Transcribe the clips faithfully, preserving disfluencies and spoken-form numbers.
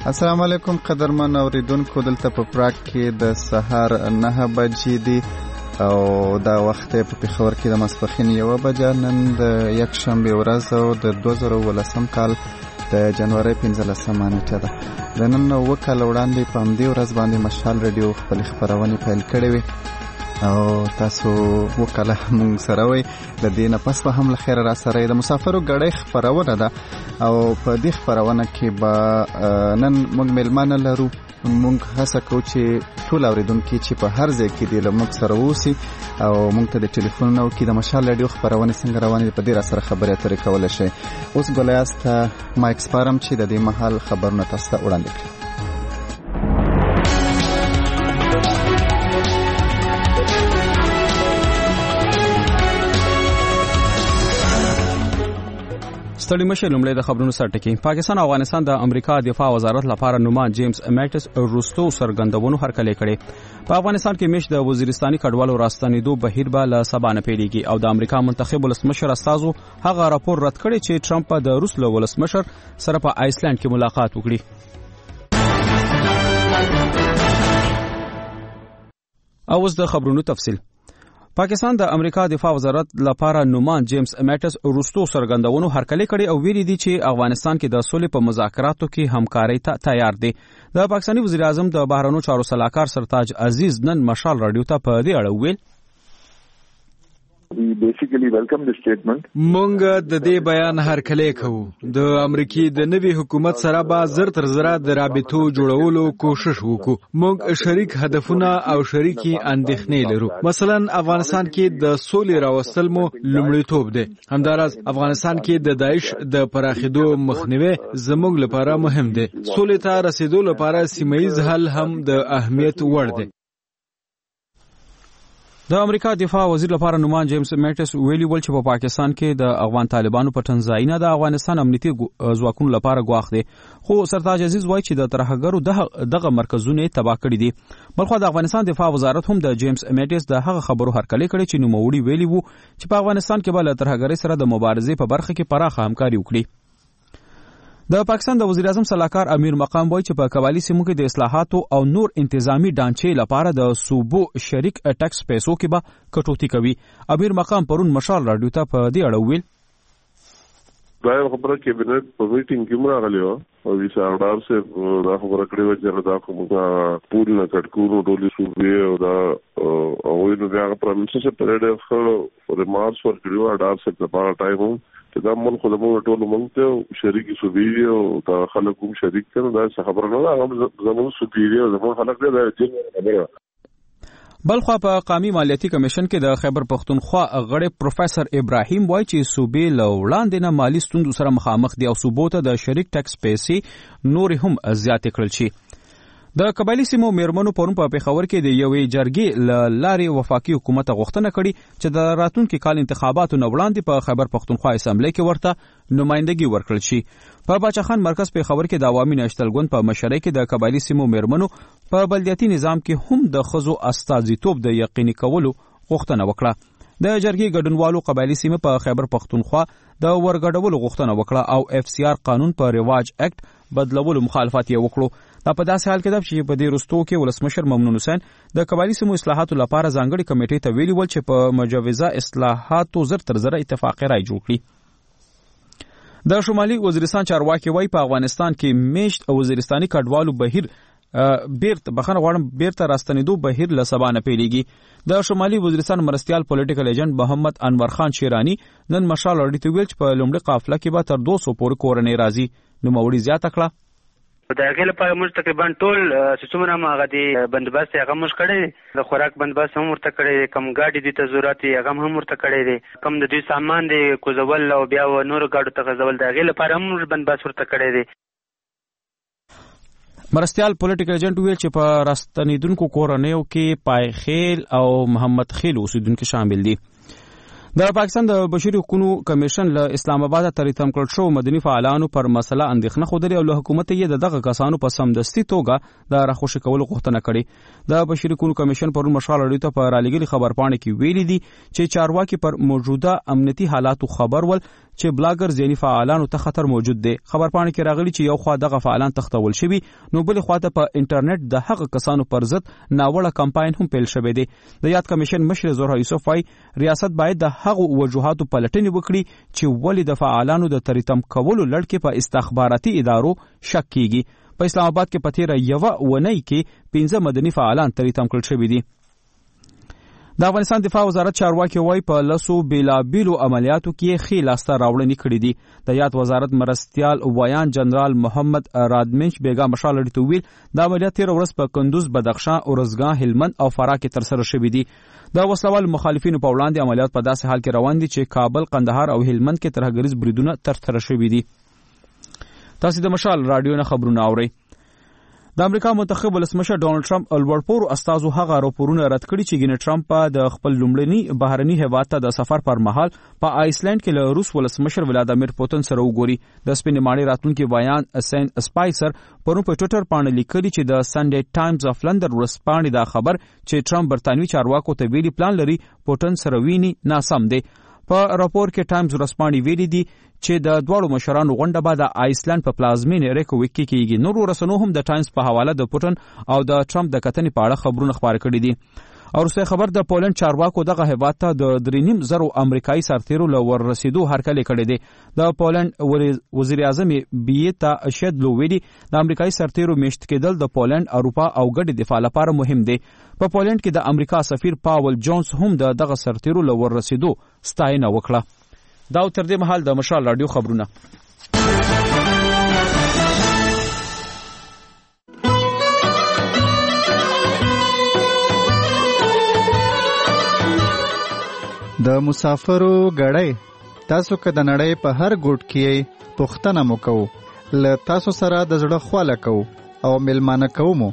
السلام علیکم قدرمن اوریدونکو، دلته په پراګ کې د سهار نه بجې دي او دا وخت په پېښور کې د ماسپښین یوه بجه. نن د یکشنبې ورځ او د دوه زره اوولسم کال د جنوري پنځلسمه نیټه ده. د نن اووه کاله وړاندې په همدې ورځ باندې مشال رادیو خپلې خپرونې پیل کړې وې او تاسو اووه کاله موږ سره وئ. د دې نه پس به هم له خیره را سره د مسافرو ګړۍ خپرونه ده او په دې خپرونه کې به نن موږ میلمانه لرو. موږ هڅه کوو چې ټول اوریدونکي چې په هر ځای کې دي له موږ سره اوسي او موږ ته د ټلیفون او کې د مشال رادیو خپرونې څنګه روانې دي په دې را سره خبرې اترې کولی شئ. اوس ګولیاست ته مایک سپارم چې د دې مهال خبرونه تاسو ته وړاندې کړي. ستړي مشه لومړی د خبرونو سر ټکی. پاکستان او افغانستان د امریکا دفاع وزارت لپاره نوما جیمز میټس روستو سرګندونو هرکلی کړي. په افغانستان کې مش د وزیرستاني کډوالو راستنېدو بهیر به له سبا نه پیلېږي او د امریکا منتخب ولسمشر استازو هغه راپور رد کړی چې ټرمپ د روس له ولسمشر سره په آیسلند کې ملاقات وکړي. او اوس د خبرونو تفصیل. پاکستان د امریکا دفاع وزارت لپاره نومان جیمز میټس روستو سرګندونو هرکلی کړي او ویلي دي چې افغانستان کې د سولې په مذاکراتو کې همکارۍ ته تیار دي. د پاکستاني وزیر اعظم د بهرنیو چارو سلاکار سرتاج عزیز نن مشال رادیو ته په دې اړه ویل. We basically welcome this statement. مونږ د دې بیان هرکلی کوو. د امریکای د نوي حکومت سره به زر تر زره د رابطو جوړولو کوشش وکړو. مونږ شریک هدفونه او شریکي اندېښنې لرو. مثلا افغانستان کې د سولې راوستل مو لومړیتوب دی. همداراز افغانستان کې د داعش د پراخېدو مخنیوي زموږ لپاره مهم دی. سولې ته رسیدو لپاره سیمه‌ییز حل هم د اهمیت وړ دی. د امریکا دفاع وزیر لپاره نومان جیمز میټس ویلي ول چې په پاکستان کې د افغان طالبانو په تنظیم د افغانستان امنیتي ځواکونو لپاره ګواښ دی. خو سرتاج عزیز وایي چې د ترهګرو دغه مرکزونه تباه کړي دي. بلخو د افغانستان دفاع وزارت هم د جیمز میټس د هغه خبرو هرکلی کړي چې نوموړي ویلي وو چې په افغانستان کې به له ترهګرۍ سره د مبارزې په برخه کې پراخه همکاري وکړي. د پاکستان د وزیر اعظم سلاکار امیر مقام وایي چې په قبایلی سیمو کې د اصلاحاتو او نور انتظامی ډانچې لپاره د صوبو شریک ټیکس پیسو کې به کټوتی کوي. امیر مقام پرون مشال رادیو ته په دې اړه ویل. دا خبره کابینټ په میټینګ کې راغلی و او ویسا اډار سره دا خبره کړې و چې دا کومه پول نه کټکورو ډولې صوبې او دا او نو هغه پرمسه سره پرېډ فور ریمارکس ور کړو اډار سره په پاره ټایم دا مون خو د مو ټولو مونږ ته شریک صوبې او دا خلکو شریک کړي. دا خبره نه ده زموږ صوبې او زموږ خلک دا خبره. بلخو په قومي مالیاتي کمیشن کې د خیبر پختونخوا غړی پروفیسور ابراهیم وایي چې صوبې له وړاندې نه مالي ستونزو سره مخامخ دي او صوبو ته د شریک ټیکس پیسې نور هم زیاتې کړل شي. د قبایلی سیمو میرمنو پرون په پېښور کې د یوې جرګې له لارې وفاقي حکومت غوښتنه کړې چې د راتلونکي کال انتخاباتو نه وړاندې په خیبر پختونخوا اسمبلی کې ورته نمائندګي ورکړل شي. په باچاخان مرکز پېښور کې د عوامي نشتل ګوند په مشرۍ کې د قبایلی سیمو میرمنو په بلدیاتي نظام کې هم د ښځو استازیتوب د یقیني کولو غوښتنه وکړه. د جرګې ګډونوالو قبایلی سیمه په خیبر پختونخوا د ورګډولو غوښتنه وکړه او اف سی آر قانون په رواج اکټ بدلولو مخالفت یې وکړو. دا په داسې حال کې ده چې په دې وروستو کې ولسمشر ممنون حسین د قبایلی سیمو اصلاحاتو لپاره ځانګړې کمیټې ته ویلي ول چې په مجوزه اصلاحاتو زر تر زره اتفاقي رای جوړ کړي. د شمالي وزیرستان چارواکي وایي په افغانستان کې میشت وزیرستاني کډوالو بهیر بیرته بخنه غواړم بیرته راستنېدو بهیر له سبا نه پیلېږي. د شمالي وزیرستان مرستیال پولیټیکل ایجنټ محمد انور خان شیرانی نن مشال رادیو ته ویل چې په لومړي قافله کې به تر دوه سوه پورې کورنۍ راځي. نوموړي زیاته کړه د هغې لپاره موږ تقریبا ټول چې څومره هم هغه د بندوبست هغه موږ کړی د خوراک بندوبست هم ورته کړی دی. کم ګاډي دي ته ضرورت دی هغه هم ورته کړی دی. کم د دوی سامان دی کوزول او بیا نورو ګاډو ته غځول د هغې لپاره هم موږ بندوبست ورته کړی دی. مرستیال پولیټیکل ایجنټ ویل چې په راستنېدونکو کورنیو کې پایخیل او محمد خیل اوسیدونکي شامل دي. د پاکستان د بشري حقوقو کمیشن له اسلام آباد تر تم کړل شو مدني فعالانو پر مسله اندېښنه خوده او له حکومت یې دغه کسانو په سمدستي توګه د راخوشي کولو غوښتنه کړې. د بشري حقوقو کمیشن پرون مشال اړیو ته په رالېګلي خبرپاڼه کې ویلي دي چې چارواکي پر موجوده امنیتي حالاتو خبر ول چې بلاګرز یعنی فعالانو ته خطر موجود دی. خبرپاڼه کې راغلي چې یو خوا دغه فعالان تختول شوي نو بل خوا ته په انټرنیټ د هغه کسانو پر ضد ناوړه کمپاین هم پیل شوی دی. د یاد کمیشن مشر زهرا یوسف وايي ریاست باید د هغو وجوهاتو پلټنې وکړي چې ولې د فعالانو د تریتم کولو لړ کې په استخباراتي ادارو شک کیږي. په اسلام آباد کې په تیره یوه اونۍ کې پنځه مدني فعالان تریتم کړل شوي دي. د افغانستان دفاع وزارت چارواکي وايي په لسو بیلابیلو عملیاتو کې ښې لاسته راوړنې کړې دي. د یاد وزارت مرستیال ویان جنرال محمد رادمنش بیګا مشال لري ویل د عملیات تیر ورځ په کندوز، بدخشان، اورزګان، هلمند او فراه کې ترسره شوي دي. د وسلوال مخالفینو په وړاندې عملیات په داسې حال کې روان دي چې کابل، قندهار او هلمند کې ترهګریز بریدونه ترسره شوي دي. تاسو د مشال رادیو نه خبرونه اورئ. د امریکا منتخب ولسمشر ډونالد ټرمپ الورپور استازو هغه راپورونه رد کړي چې ګینه ټرمپ د خپل لومړني بهرني هیواد ته د سفر پر مهال په آیسلند کې له روس ولسمشر ولادیمیر پوتین سره وګوري. د سپینې ماڼۍ راتلونکي بیان سین سپایسر پرون په ټوئیټر باندې لیکلي چې د سنډے ټایمز اف لندن ورځپاڼې دا خبر چې ټرمپ برتانوي چارواکو ته ویلي پلان لري پوتین سره ویني ناسم دی. په راپور کې ټایمز ورځپاڼې ویلي دي چې د دواړو مشرانو غونډه به د آیسلند په پلازمینې ریکویک کې کیږي. نور رسنیو هم د ټایمز په حواله د پوتین او د ټرمپ د کتنې په اړه خبرونه خپاره کړي دي. او وروستی خبر د پولند چارواکو دغه هیواد ته د درې نیم زرو امریکایي سرتیرو له وررسېدو هرکلی کړی دی. د پولند وزیر اعظم بیتا شیدلو ویلي د امریکایي سرتیرو میشت کېدل د پولند، اروپا او ګډ دفاع لپاره مهم دی. په پولند کې د امریکا سفیر پاول جونز هم د دغه سرتیرو له وررسېدو ستاینه وکړه. دا تر دې مهال د مشال رادیو خبرونه. د مسافرو غړی تاسو که د نړۍ په هر ګوټ کې پوښتنه مو کوو له تاسو سره د زړه خواله کوو او میلمانه کوو مو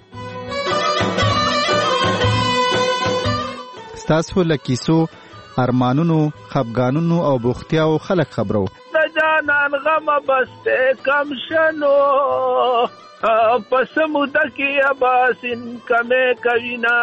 ستاسو له کیسو، ارمانونو، خفګانونو او بوختیاو خلک خبرو. د جانان غم بسته کم شنو پس موده کې اباسین کمه کوینا.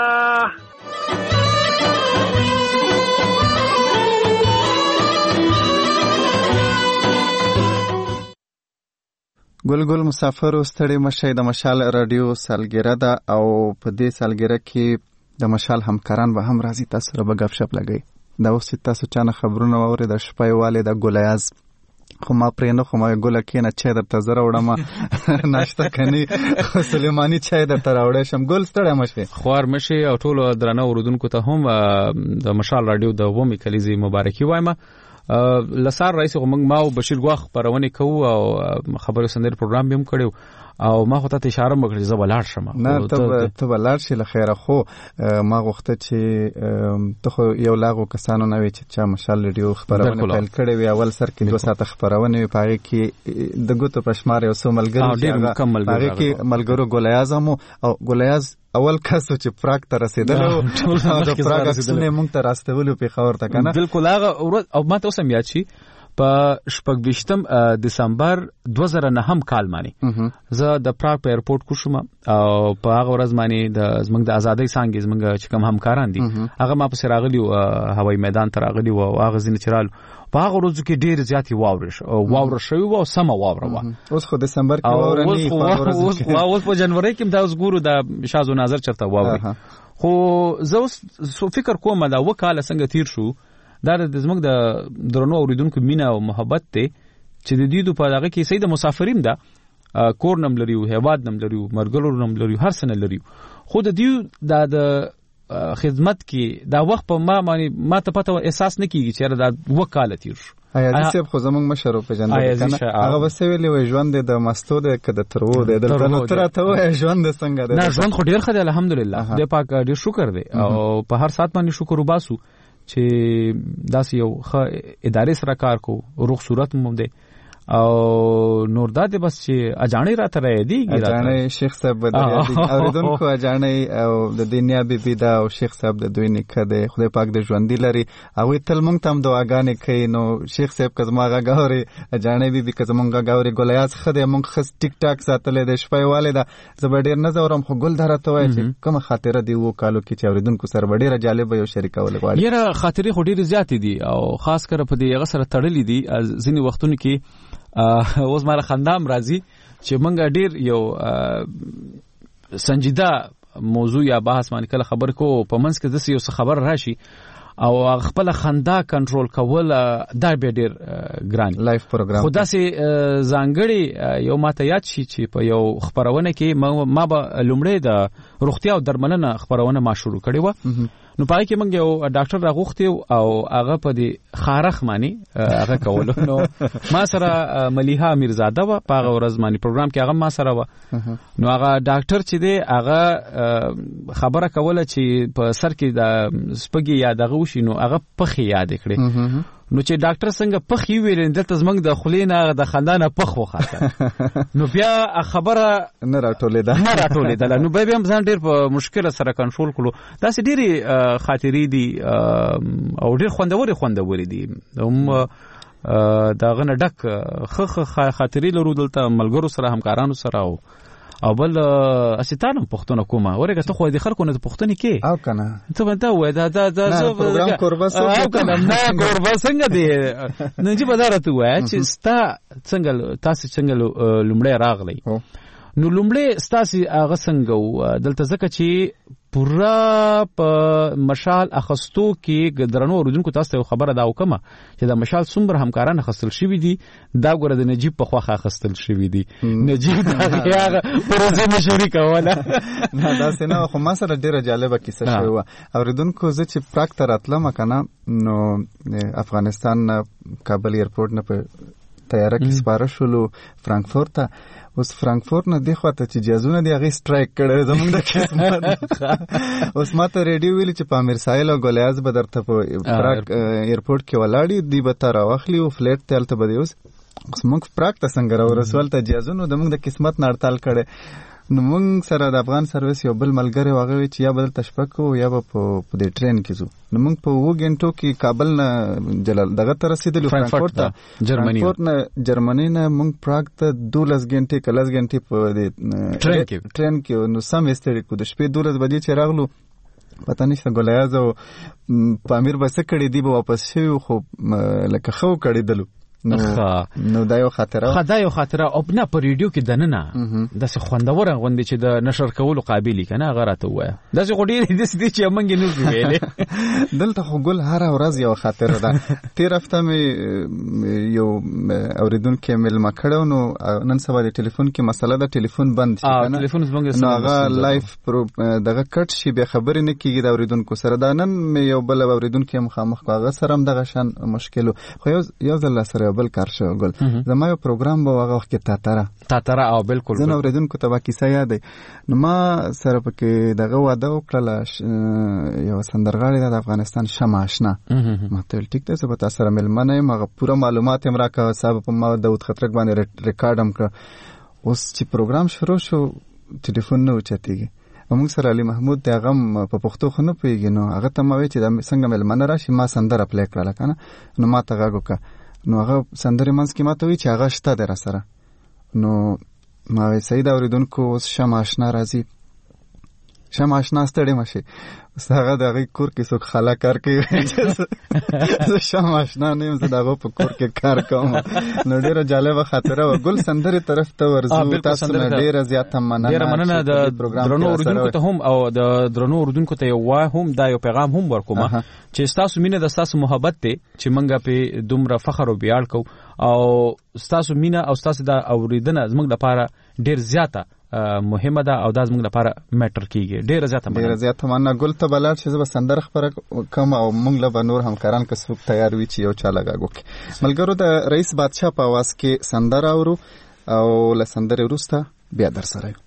ګل ګل مسافرو ستړي مشي. د مشال رادیو سالګره ده او په دې سالګره کې د مشال همکاران به هم راځي، تاسو سره به غف شپ لګي. دا اوس تاسو چانه خبرونه واوري د شپې والي د ګولیاز خو ما پرې نه خو ما ګوله کې نه چای درته زره وړم ناشته کني سلیمانی چای درته راوړې شم. ګل ستړی مشي خوار مشي او ټول درنه اوردونکو ته هم د مشال رادیو د ومي کلیزي مبارکي وایم. لسار رئیس غومنګ ما او بشیر غوخ پرونه کوو او خبرو سندر پروګرام به هم کړو او ما خو ته اشاره وکړې زه بلار شم. نه ته ته بلار شې لخيره خو ما غوښته چې ته خو یو لاغو کسانو نه وي چې چا مشال رادیو خبرونه پیل کړې وي. اول سر کې دوه ساعت خبرونه وي، پاره کې د ګوتو پښمار یو څو ملګری پاره کې ملګرو ګولیاز هم او ګولیاز اول کسو چې پراګ ته رسیدل او د پراګ اصلي مونږ ته راستولو په خبر تا کنه. بالکل هغه او ما ته اوس هم یاد شي په شپږ ویشتم دسمبر دوه زره نهم کال باندې زه د پراګ په ایرپورټ کوشم او په هغه ورځ باندې د زمنګ د ازادۍ څنګه زمنګ چې کوم همکاران دي هغه ما په راغلی هوایي میدان ته راغلی او هغه ځین چرال په هغه ورځ کې ډیر زیاتې واورش او واور شوی او سم واور و. اوس خو دسمبر کې واور نه اوس په جنوري کې دا اوس ګورو د شازو نظر چرته واور. خو زه اوس فکر کوم دا وکاله څنګه تیر شو دا د زموږ د درنو اوریدونکو مینا او محبت ته چې د دې په دغه کې سید مسافرین دا کور نم لري او هواد نم لري او مرګلور نم لري هر سنه لري. خو د دې د خدمت کې دا وخت په ما باندې ما ته پته احساس نه کیږي چې دا وکاله تیر شو. آیا دې خو زموږ مشر په جنت کنه هغه وسویلې و ژوند د مستو د کده ترو د دلته تر ته و ژوند څنګه ده. نه ژوند خو ډیر خدای الحمدلله د پاک ډیر شکر دی او په هر سات باندې شکر وباسو چې داسې یو ښه ادارې سره کار کو روغ صورت مو دی او نور داده بس چې اجانې راته راې دي اجانې شیخ صاحب بدري اوریدونکو اجانې او د دنیا بیبي دا او شیخ صاحب د دوی نیکه دی خدای پاک د ژوندۍ لري او تل مونږ ته هم دعاګانې کوي. نو شیخ صاحب که زما غږ اوري اجانې بیبي که زمونږ غږ اوري ګلیاز ښه دی مونږ ښه ټیک ټاک ساتلی دی شپه یې والې ده زه به ډېر نه ځورم خو ګل دا راته وایه چې کومه خاطره دی اوو کالو کې چې اوریدونکو سره به ډېره جالبه یو شریکول غواړي. یاره خاطرې خو ډېرې زیاتې دي او خاص کر په دې هغه سره تړلې دي ځینې وختونو کې اوس ماره خندام راځي چې منګه ډیر یو سنجیده موضوع یا بحث باندې کله خبر کو په منځ کې د یو څه خبر راشي او خپل خندا کنټرول کول دا به ډیر ګران لایف پروګرام خدا سي ځانګړي یو ماته یاد شي چې په یو خبرونه کې ما به لومړی د روغتیا او درملنه خبرونه ما شروع کړې و. نو پای کې موږ یو ډاکټر راغوښتي او هغه په دې خارخ معنی هغه کولو. نو ما سره ملیحه میرزاده و په هغه ورځ باندې پروګرام کې هغه ما سره و. نو هغه ډاکټر چې دی هغه خبره کوله چې په سر کې د سپګي یاد هغه وشي نو هغه پخې یاد کړي. نو چې ډاکټر څنګه پخې ویل دلته زمنګ د خلینه د خندانه پخ وخاطه نو بیا خبره نه راټولې ده نه راټولې ده نو بیا هم ځان ډیر په مشکل سره کنټرول کړو. دا سې ډېری خاطرې دي او ډیر خوندوري خوندوري دي هم دا غنه ډک خخ خاطرې لرو دلته ملګرو سره همکارانو سره او او بل اسیتانم پښتون کومه ورګه ته خو دې خلکو نه پښتون کې او کنه ته ونته وای دا دا دا پروګرام کوربس او کنه نه کوربس څنګه دی نه چې بدارته وای چې ستا څنګه تاسو څنګه لومړی راغلی نو لومړی ستاسو هغه څنګه دلته ځکه چې پورا په مشال اخستو کې درنو اوریدونکو تاسو ته خبره دا وکمه چې دا مشال څومره همکاران اخستل شوی دي دا ګوره د نجیب په خواخه اخستل شوی دي نجیب دا هغه پروژه مشوري کوله نه دا څنګه خو ما سره ډیره جالبه کیسه شوی و. اوریدونکو زه چې پراګ ته راتلم کنه نو افغانستان کابل ایرپورټ نه په تیاره کې سپاره شولو فرانکفورت ته. اوس فرانکفورت نه دی خواته چې جازونه دی هغه سټرایک کړي زمونږ د قسمت. اوس ماته ریډیو ویل چې په امیر سایل او ګلیاز به درته په پراګ ایرپورټ کې ولاړی دی به تر واخلی او فلیټ تلته به دی. اوس موږ پراګ ته څنګه راو رسول ته جازونه د موږ د قسمت نړتال کړي. نو موږ سره د افغان سرویس یو بل ملګری واغوي چې یا بدل تشپکو یا به په دې ټرین کې ځو. نو موږ په وو غنټو کې کابل نه جلال دغه تر رسیدلو فرانکفورت ته جرمني فرانکفورت نه جرمني نه موږ پراګ ته دولس غنټې کلس غنټې په دې ټرین کې ټرین کې نو سم استری کو د شپې دولس بجې چې راغلو پته نشته ګلیاز او پامیر بس کړي دی به واپس شي خو لکه خو کړي دلو نو نو دا یو خاطره خدای یو خاطره او نه په ریډیو کې دننه د څه خوندور غوندې چې د نشر کولو قابلیت کنه غراته وای د څه غوډې د دې چې منګ نه ویلې دلته خو ګل هر ورځ یو خاطره ده. تیر هفته مې یو اوریدونکو مل مکړو نو نن سبا د ټلیفون کې مسله د ټلیفون بند شي کنه ټلیفون زمونږ سره هغه لایف دغه کټ شي به خبرې نه کیږي د اوریدونکو سره. دا نن مې یو بل اوریدونکو مخامخ هغه سره هم دغه شان مشکل خو یو یو ځل سره بل کار شو ګل زما یو پروګرام به هغه وخت کې تاتره تاتره او بالکل زه نو اوریدونکو ته کیسه یاد نو ما سره پکې دغه واده وکړه یو سندرغاړی د افغانستان شمع آشنا ما ته ټیک ته زه به تاسو سره ملمنه یم هغه پوره معلومات هم راکړه صاحب په ما داود خطرک باندې ریکارډ هم کړ. اوس چې پروګرام شروع شو ټلیفون نه اوچتېږي موږ سره علي محمود د هغه په پښتو خو نه پوهېږي نو هغه ته ما وایي چې څنګه ملمنه راشي ما سندره پلی کړله که نه نو ما ته غږ وکړه نو هغه سندرې منځ کې ما ته وایي چې هغه شته دی را سره. نو ما وایي صحیح ده اوریدونکو اوس شمع آشنا راځي شمع آشنا ستړې مه شي اوس هغه د هغې کور کې څوک خاله کار کوي زه شمع آشنا نه یم زه د هغو په کور کې کار کوم. نو ډېره جالبه خاطره وه. ګل سندرې طرف ته ورځو تاسو نه ډېره زیاته مننه ډېره مننه د درنو اورېدونکو ته هم او د درنو اورېدونکو ته یو وای هم دا یو پیغام هم ورکوم چې ستاسو مینه د ستاسو محبت دی چې موږ پې دومره فخر او ویاړ کوو او ستاسو مینه او ستاسو د اورېدنه زموږ لپاره ډېر زیاته مهمه ده او دا زموږ لپاره میټر کیږي. ډېر زیاته مننه ډېر زیاته مننه. ګل ته بلار چې زه به سندره خبره کوم او موږ له به نور همکاران که څوک تیار وي چې یو چا له غږ وکړي. ملګرو د رئیس بادشاه په اواز کې سندره اورو او له سندرې وروسته بیا در سره یو.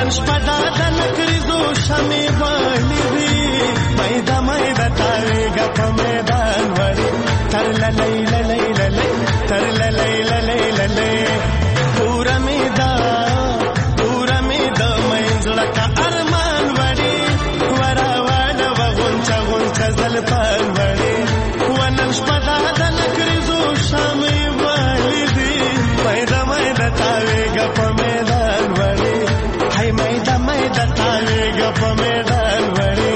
ونن شپدا د نکریزو شمې بلې مېدا مېدا تاویږه په میدان وړي تر للی للی للی تر للی للی للی پورا میدا پورا میدا مېزړه کا ارمان وړي ورا وړ وغونچا غونچا زلفان وړي ونن شپدا د نکریزو شمې بلې مېدا مېدا تاویږه په میدان وړي هاي مېدا مېدا تاویږه په میدان وړي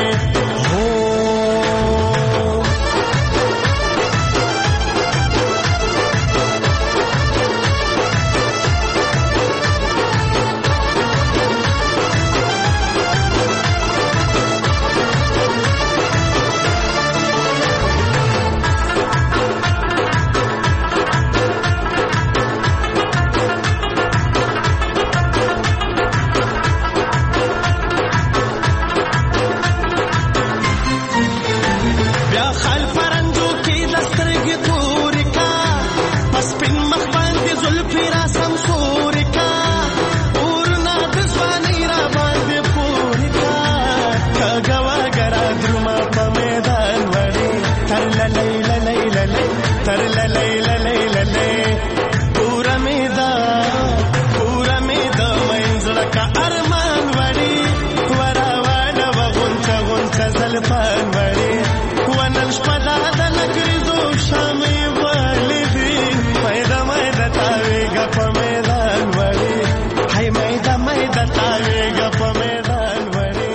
تر للی للی للی پورا میدا پورا میدا مېزړه کا ارمان وړي ورا وړ وغونچا غونچا زلفان وړي ونن شپدا د نکریزو شمې بلې مېدا مېدا تاویږه په میدان وړي هاي مېدا مېدا تاویږه په میدان وړي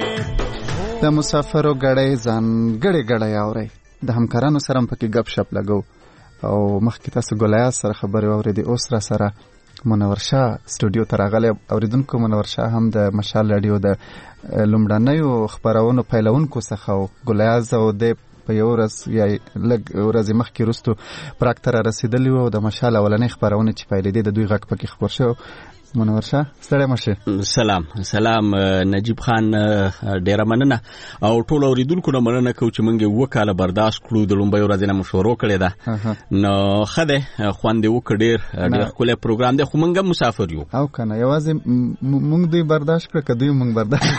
د مسافرو غړې ځانګړې غړې اوري د همکارانو سره پکې غپ شپ لګو او مخکې تاسو ګولیا سره خبرې واورېدې اوس را سره منور شاه سټوډیو ته راغلی اوریدونکو منور شاه هم د مشال رادیو د لومړنیو خپرونو پیلونکو څخه و ګولیا زه او دی په یو ورځ یا لږ ورځې مخکې وروستو پراګ ته را رسېدلي وو او د مشال اولنۍ خپرونې چې پیلېدې د دوی غږ پکې خپور شوی منور شاه ستړی مشه. سلام سلام نجیب خان ډیره مننه او ټول اوریدونکو نه مننه کوم چې مونږ وکاله برداشت کړو د لومبۍ ورځې نه مشورو کړی ده نو خده خوند وک ډیر ډیر کوله پروګرام دی خو مونږ مسافر یو او کنه یوازې مونږ دوی برداشت کړ کدی مونږ برداشت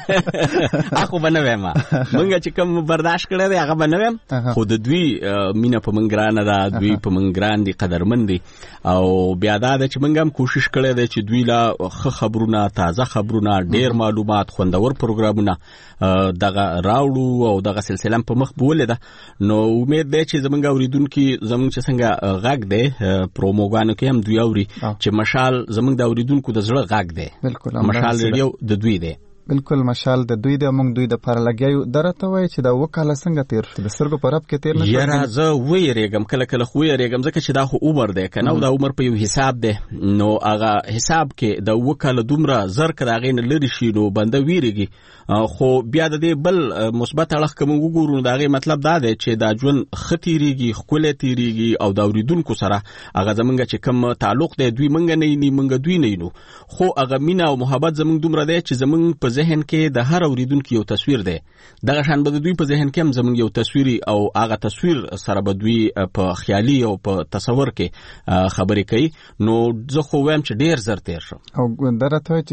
اخو بنویم مونږ چې کوم برداشت کړی دی هغه بنویم خو د دوی مینه په مونږ رانه ده دوی په مونږ ګران دي قدرمن دي او بیا دا چې مونږ هم کوشش کړی دی دوی لا خه خبرونه تازه خبرونه ډیر معلومات خوندور پروګرامونه دغه راوړو او دغه سلسله په مخ بوله ده نو امید ده چې زمونږ اوریدونکو زمونږ چې څنګه غږ ده پروموګانو کې هم دوی اوري چې مشال زمونږ د اوریدونکو د زړه غږ ده بالکل مشال ریډیو د دوی ده بالکل مشال د دوی د موږ دوی د پر لګیو درته وای چې دا وکاله څنګه تیر شو د سرګو پر اپ کې تیر نه یاره زه وېریږم کله کله خو وېریږم ځکه چې دا خو عمر دی کنه دا عمر په یو حساب دی نو هغه حساب کې د وکاله دومره زر کراغې نه لري شي نو بنده وېریږي خو بیا د دې بل مثبت اړخ کوم وګورو دا غي مطلب دا دی چې دا ژوند خطیریږي خپل تیریږي او دا اوریدونکو سره هغه زمونږ چې کوم تعلق دی دوی مونږ نه ني مونږ دوی نه نو خو هغه مینا او محبت زمونږ دومره دی چې زمونږ په ذهن کې د هر اوریدونکو یو تصویر دی دغه شان به دوی په ذهن کې هم زمونږ یو تصویري او هغه تصویر سره به دوی په خیالي او په تصور کې خبرې کوي نو زه خو وایم چې ډیر زر تیر شو او درته چې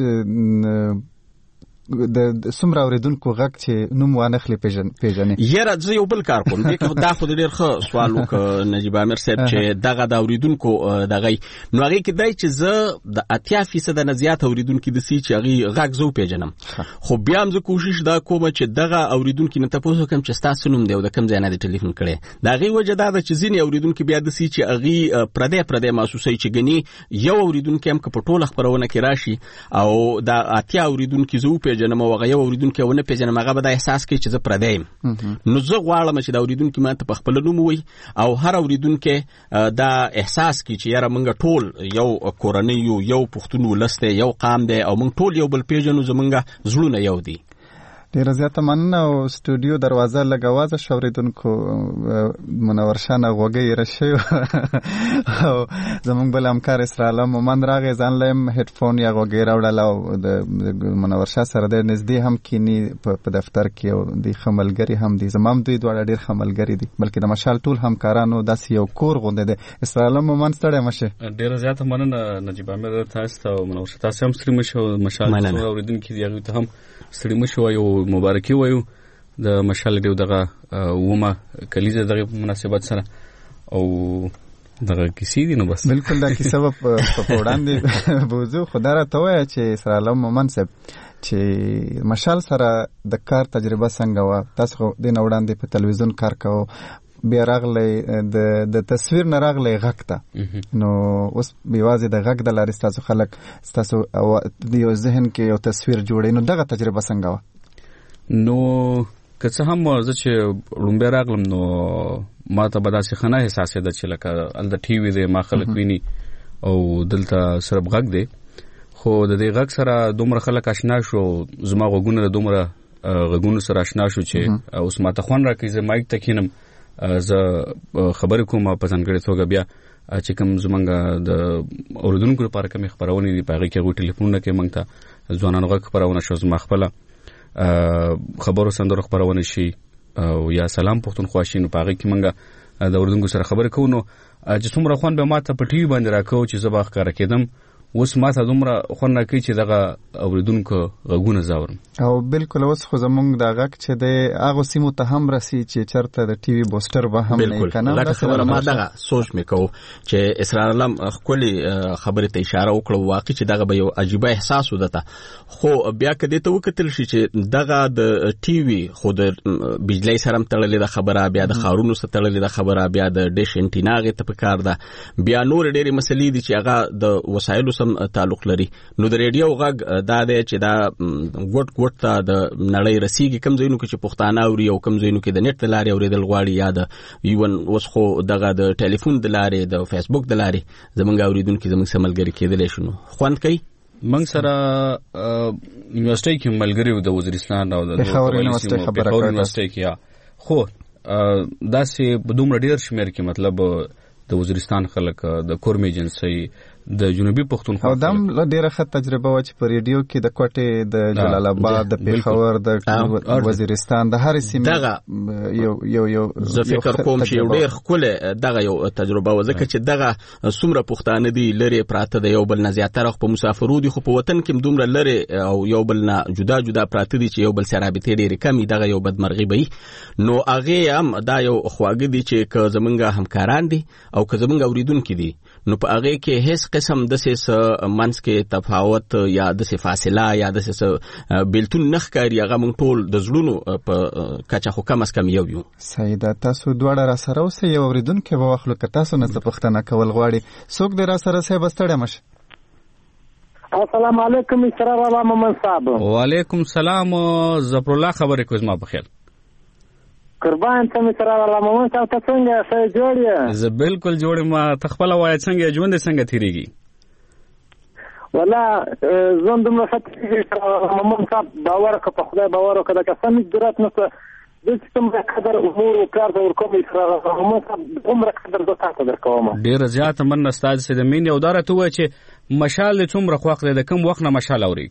د سمرا اوریدونکو غږ چې نوم وانخلي پیژن پیژنې یره زه یو بل کار کوم دغه دا خو ډیر ښه سوال وک نجیب امیر صاحب چې دغه د اوریدونکو دغه نو هغه کې دای چې زه د اتیا فیصد نه زیات اوریدونکو د سی چې هغه غږ زو پیژنم خو بیا هم زه کوشش دا کوم چې دغه اوریدونکو نه تاسو کوم چې تاسو نوم دی او د کوم ځای نه د ټلیفون کړي دا غي وجه دا چې ځینې اوریدونکو بیا د سی چې هغه پردې پردې محسوسي چې غني یو اوریدونکو هم په ټوله خبرونه کې راشي او دا اتیا اوریدونکو زو پیژنم او هغه اوریدونکو ونه پیژنم هغه به د احساس کوي چې زه پردایم نو زه غواړم چې د اوریدونکو ماته په خپل نوم وي او هر اوریدونکو دا احساس کوي چې یاره مونږ ټول یو کورنۍ یو پښتون ولسته یو قام دی او مونږ ټول یو بل پیژنو زمونږ زړونه یو دي ډیره زیاته مننه. او سټوډیو دروازه لګوازه شوریدونکو منور شانه غوګي راشي او زمونږ بل همکار اسرائیل مومن راغی ځان لیم هډفون یا غوګي راوړل او د منور شاه سره د نږدې هم کینی په دفتر کې او د خملګری هم دي زمام دوی دواړه ډیر خملګری دي بلکې د مشال ټول همکارانو داس یو کور غونډه ده. اسرائیل مومن ستړی مشه. ډیره زیاته مننه نجیب امیر تاسو ته منور شاه تاسو هم ستړي مشه مشال اوریدونکو دی هغه ته هم ستړي مشه وایو مبارکي وایو د مشال دیو دغه ومه کلیزه دغه مناسبت سره او دغه کیسې دي نو بس بالکل دا کیسه په وړاندې بوزو خدای را ته وایي چې اسرائیل مومن صاحب چې مشال سره د کار تجربه څنګه و تاسو د نن وړاندې په تلویزیون کار کوو بیا راغلی د د تصویر نه راغلی غږ ته نو اوس بیوازې د غږ د لارې ستاسو خلک ستاسو د یو ذهن کې یو تصویر جوړوي نو دغه تجربه څنګه وه؟ نو که څه هم زه چې لومبی راغلم نو ما ته به داسې ښه نه احساسېده چې لکه هلته ټي وي دی ما خلک ویني او دلته صرف غږ دی خو د دې غږ سره دومره خلک اشنا شو زما غوږونه د دومره غږونو سره اشنا شو چې اوس ما ته خوند راکوي زه مایک ته کښېنم زه خبرې کوم په ځانګړې توګه بیا چې کوم زمونږ د اورېدونکو لپاره کومې خپرونې دي په هغې کې هغوی ټلیفونونه کوي موږ ته ځوانانو غږ خپرونه شو زما خپله خبرو سندرو خبرونه شي او یا سلام پښتونخوا شي نو په هغې کې موږ د اورېدونکو سره خبرې کوو نو چې څومره خوند به ما ته په ټي وي باندې راکوو چې زه به ښکاره کېدم اوس ما ته دومره خوند راکوي چې دغه اورېدونکو غږونه زاورم. او بالکل اوس خو زمونږ دا غږ چې دی هغو سیمو ته هم رسي چې چېرته د ټي وي بوسټر به هم نه وي که نه لکه خبره ما دغه سوچ مې کوو چې اسرار علم ښکلې خبرې ته اشاره وکړه واقع چې دغه به یو عجیبه احساس و دته خو بیا که دې ته وکتل شي چې دغه د ټي وي خو د بجلۍ سره هم تړلې ده خبره بیا د ښارونو سره تړلې ده خبره بیا د ډیش انټینا هغې ته پکار ده بیا نورې ډېرې مسلې دي چې هغه د وسایلو تعلق لري نو د ریډیو غږ دا دی چې دا ګوټ ګوټ ته د نړۍ رسیږي کوم ځایونو کې چې پښتانه اوري او کوم ځایونو کې د نت د لارې اورېدل غواړي یا د ایون اوس خو دغه د ټلیفون د لارې د فیسبوک د لارې زمونږ اورېدونکي زمونږ سره ملګري کېدلی شو نو خوند کوي. موږ سره یونیورسټۍ کې ملګري وو د وزیرستان او د پېښور یونیورسټۍ کې خو داسې په دومره ډېر شمېر کې مطلب د وزیرستان خلک د کورم ایجنسۍ د جنوبي پښتونخوا او دم ډیره ښه تجربه و چې په ریډیو کې د کوټې د جلال آباد د پېښور د وزیرستان د هر سیمې یو یو یو زه فکر کوم چې یو ډېر ښکلی دغه یو تجربه و ځکه چې دغه څومره پښتانه دي لرې پراته د یو بل نه زیاتره په مسافرو دي خو په وطن کې هم دومره لرې او یو بل نه جدا جدا پراته دي چې یو بل سره رابطې ډېرې کمې دغه یو بدمرغي به وي نو هغې هم دا یو خواږه دي چې که زمونږ همکاران دي او که زمونږ اورېدونکي دي نو په هغې کې هیڅ قسم داسې منځ کې تفاوت یا داسې فاصله یا داسې بیلتون نه ښکاري هغه موږ ټول د زړونو په کچه خو کم از کم یو یو. صحیح ده. تاسو دواړه را سره اوسئ یو اورېدونکی به واخلو که تاسو نه څه پوښتنه کول غواړي څوک دی را سره صاحب ستړی مشه. السلام علیکم اسرار الله محمد صاحب. وعلیکم السلام ظفرالله خبرې کوي زما په خیر قربان ته مې سره الله محمد صاحب ته څنګه ښه جوړ یې؟ زه بالکل جوړ یم ته خپله وایه څنګه ژوند یې څنګه تېرېږي؟ والله ژوند دومره ښه تېرېږي سره محمد صاحب باور وکړه په خدای باور وکړه د قسم هېڅ جرات نشته زه چې څومره قدر امورو کار ته ورکوم سره محمد صاحب دومره قدر زه تا ته درکوم. ډېره زیاته مننه ستا داسې د مینې او دا راته ووایه چې مشال دې څومره خوښ دی د کوم وخت نه مشال اوري؟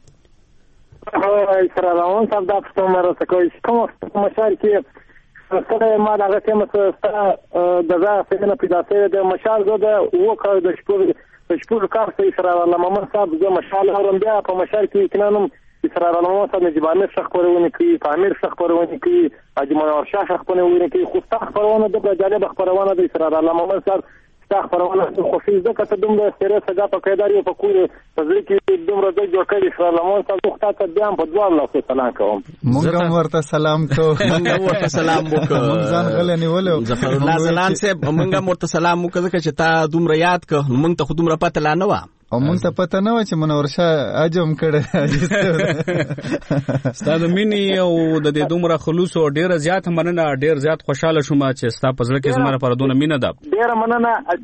سره محمد صاحب دا پوښتنه راته کوي چې کوم وخت په مشال کې سره ما دغه ټیمه سره دغه څنګه پیدا شوی د مشال زه د اوه کال د شپږ د شپږ کال څخه سره الله محمد صاحب زه مشال اورم بیا په مشال کې یقینا هم سره الله محمد صاحب نجیب امیر څخه خبرونه کوي پامیر څخه خبرونه کوي حاجي منور شاه څخه خبرونه کوي خو څخه خبرونه د جالب خبرونه د سره الله محمد صاحب څخه خبرونه خو فیز ده کته دومره سره څنګه په قیدار یو په کور په ځل کې دومره د جوړ کړی سره الله محمد صاحب وخت ته بیا په دوه الله سلام کوم. مونږ هم ورته سلام کوو. مونږ ورته سلام وکړو. مونږ ځان غلې نیولو. ظفر الله زلان صاحب مونږ هم ورته سلام وکړو چې تا دومره یاد کړ مونږ ته خو دومره پته لا نه وه او مونږ ته پته نه وه چې منور شاه اجم کړی. ستا د مینې او د دې دومره خلوص او ډېره زیاته مننه ډېر زیات خوشحاله شوم چې ستا په زړه کې زما لپاره دونه مینه ده. ډېره مننه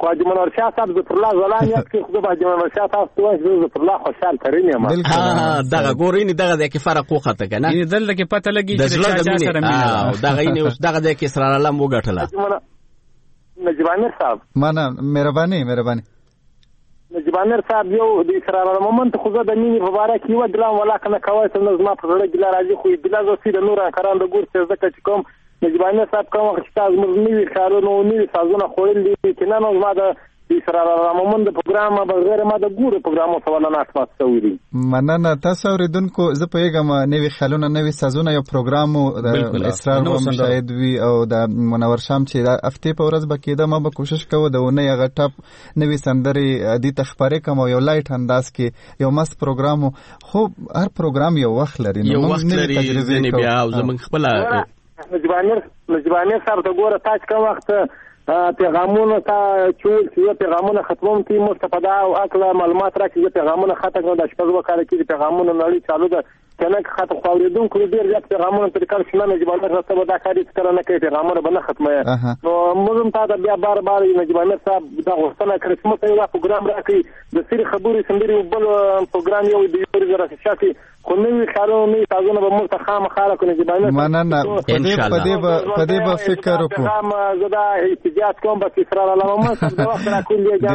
حاجی منور شاه صاحب ظفر الله زلان یاد کې خو حاجی منور شاه صاحب ته ظفر الله خوشحال ترين یم ها دغه ګورینی دغه د کې فرق وخته کنه یعنی دلته کې پته لګی چې چا سره مینه او دغه یې اوس دغه د کې اسرار الله مو غټله نجیب امیر صاحب معنا مهرباني مهرباني نجیب امیر صاحب یو د اسرار الله مومنت خو د مینې مبارک یو ګلام ولا کنه کوي څنګه زما په زړه ګل راځي خو بلا زو سید نور کران د ګور څه زکه چې کوم نجیب امیر صاحب کوم وخت تاسو موږ نیوي خارونو نیوي سازونه خورل دي چې نن نو ما د اسرار الله مومنت پروګرام بغیر ما د ګور پروګرام سوال نه اساس سوي مننه تاسو اوریدونکو زه پوهیږم نوي خلونه نوي سازونه یو پروګرام د اسرار مشاهد وی او د منور شام چې د هفته په ورځ بکیده ما به کوشش کوم د ونه یغه ټاپ نوي سندري د تخبره کوم یو لایټ انداز کې یو مس پروګرام خو هر پروګرام یو وخت لري نو موږ نوي تجربه بیا او زمونږ خپل نجیبانیر نجیبانیر صاحب د ګوره تاسو کوم وخت پیغامونه تا چول چې پیغامونه ختموم تی مستفاده او اکل معلومات راکړي چې پیغامونه ختم کړه د شپږ وکړه کې پیغامونه نړۍ چالو ده کنه ختم خوريدون کړي ډیر ځکه پیغامونه تر کال شنه نجیبانیر راته دا کاری څنګه نه کوي پیغامونه به نه ختمه نو موږ ته دا بیا بار بار نجیبانیر صاحب دا غوښتنه کړې چې موږ یو پروګرام راکړي د سری خبري سندري بل پروګرام یو د یو ورځې شافي خو نوې خارونه نوې تازونه به موږ ته خامخا کوو نجیبانیر مننه پدې پدې به فکر وکړو هم زدا احتجاج کوم به اسرار الله محمد صاحب د وخت راکول دی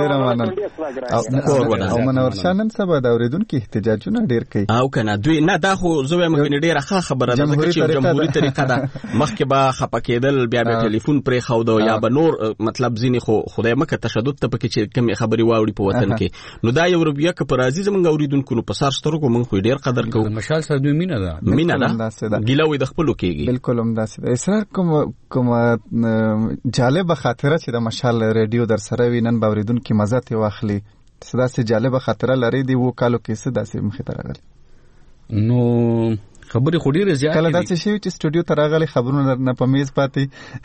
او منور شانن سبا دا اوریدونکو احتجاجونه ډیر کوي او کنه دوی نه دا خو زه وایم چې ډیره ښه خبره ده چې جمهوریت طریقه ده مخکې به خپکېدل بیا به ټلیفون پرې خو دا یا به نور مطلب ځینې خو خدای مکه تشدد ته پکې چې کوم خبري واوړي په وطن کې نو دا یو روبیا ک پر عزیز موږ اوریدونکو نو په سر سترګو موږ خو ډیر قدر کوو مشال سره دوی مینه ده مینه ده ګیلوي د خپلو کېږي بالکل هم داسې ده اسرار کوم کوم جالب خاطره چې د مشال ریډیو در سره وینن به اوریدونکو مزه ته واخلي صدا سي جالب خاطره لري دی وو کالو کې څه داسې مخې ته راغلي نو خبرې خو ډېرې زیاتې کله داسې شوي چې سټوډیو ته راغلي خبرونه نه په میز پاتې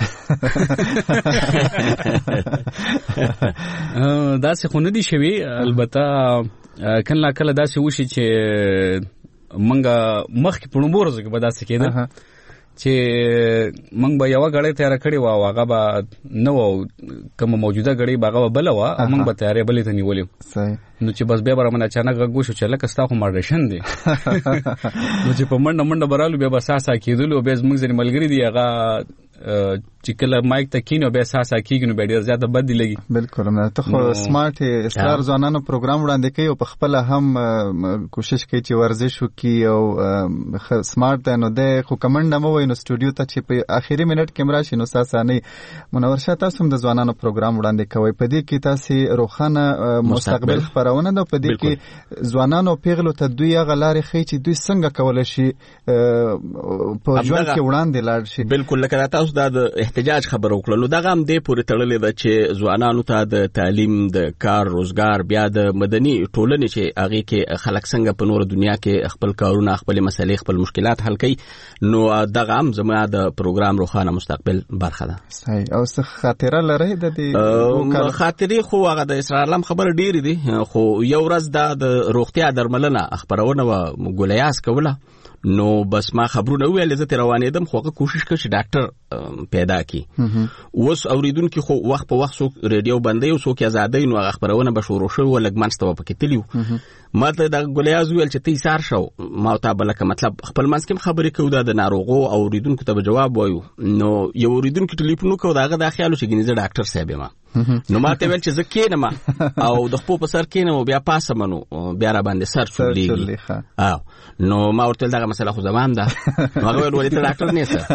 داسې خو نه دي شوي البته کله کله داسې وشي چې منګه مخکې په لومړو ورځو کې به داسې کېدل چې موږ به یوه ګړۍ تیاره کړې وه او هغه به نه وه کومه موجوده ګړۍ به هغه به بله وه او موږ به تیارې بلې ته نیولې نو چې بس بیا به رامنه اچانک غږ وشو چې لکه ستا خو ماډریشن دی نو چې په منډه منډه به رالو بیا به سا سا کېدلو بیا زموږ ځینې ملګري دي هغه چې کله مایک ته کینو بیا سا سا کېږي نو بیا ډېر زیاته بد دي لګي بالکل نه ته خو سمارټ اسرار ځوانانو پروګرام وړاندې کوي او په خپله هم کوشش کوي چې ورزش وکړي او سمارټ دی نو دی خو که منډه مه وایي نو سټوډیو ته چې په آخري منټ کې هم راشي نو سا سا نه منور شاه تاسو هم د ځوانانو پروګرام وړاندې کوئ په دې کې تاسې روښانه مستقبل خپرونه ده په دې کې ځوانانو پیغلو ته دوی هغه لارې ښیي چې دوی څنګه کولی شي په ژوند کې وړاندې لاړ شي بالکل لکه تاسو دا د احتجاج خبره وکړه نو دغه هم دې پورې تړلې ده چې ځوانانو ته د تعلیم د کار روزګار بیا د مدني ټولنې چې هغې کې خلک څنګه په نوره دنیا کې خپل کارونه خپل مسلې خپل مشکلات حل کوي نو دغه هم زما د پروګرام روښانه مستقبل برخه ده صحیح او څه خاطره لرئ د دې خاطرې خو هغه د اسرار الله خبره ډېرې دي خو یو ورځ دا د روغتیا درملنه خپرونه وه ګولیاس کوله نو بس ما خبرونه ویل زه تر روانېدم خو کوشش کوم چې ډاکټر پیدا کړي اوس اوریدونکو خو وخت په وخت څوک ریډیو بندي او څوک ازادۍ نو خبرونه به شروع شو ولګ منځته پکې تلیو ما ته د ګولیاز ویل چې تی سار شو ما ته بلکه مطلب خپل منځ کې خبرې کوو د ناروغو او اوریدونکو ته جواب وایو نو یو اوریدونکو ټلیفون وکړ داغه د خیالو چې ګنې زه ډاکټر صاحب یم نو ما ته ویل چې زه کېنم او د خپل په سر کېنم بیا پاسه منو بیا را باندې سر چولېږي او نو ما ورته دغه مسله خو زمام ده نو هغه ویل ولې ته ډاکټر نه یې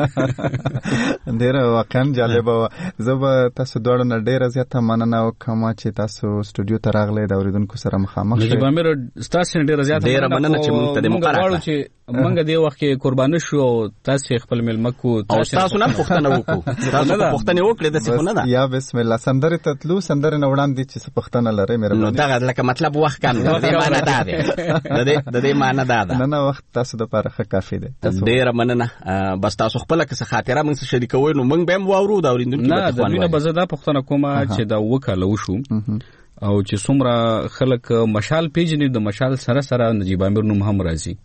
ډېره واقعا جالبه وه زه به تاسو دواړو نه ډېره زیاته مننه وکړم چې تاسو سټوډیو ته راغلی د اورېدونکو سره مخامخ شئ امیر ستاسو ډېره زیاته ډېره مننه چې موږ ته د موقع راکړه چې موږ دې وخت کې قرباني شو او تاسو خپل مېلمه کو او تاسو نه پوښتنه وکړو تاسو پوښتنه وکړه د څه نه ده یا بسم الله سندره تتلو سندره نه وړاندې چې څه پوښتنه لري مې نو دا لکه مطلب وخت کم ده د معنا ده د دې معنا ده نه نه وخت تاسو د لپاره ښه کافي ده ډېره مننه بس تاسو خپل کې خاطره موږ شریکوي نو موږ به هم واورو دا ورندونکو نه د دوی نه بزدا پوښتنه کومه چې دا وکاله وشو او چې څومره خلک مشال پیژنې د مشال سره سره نجیب امیر نوم هم راځي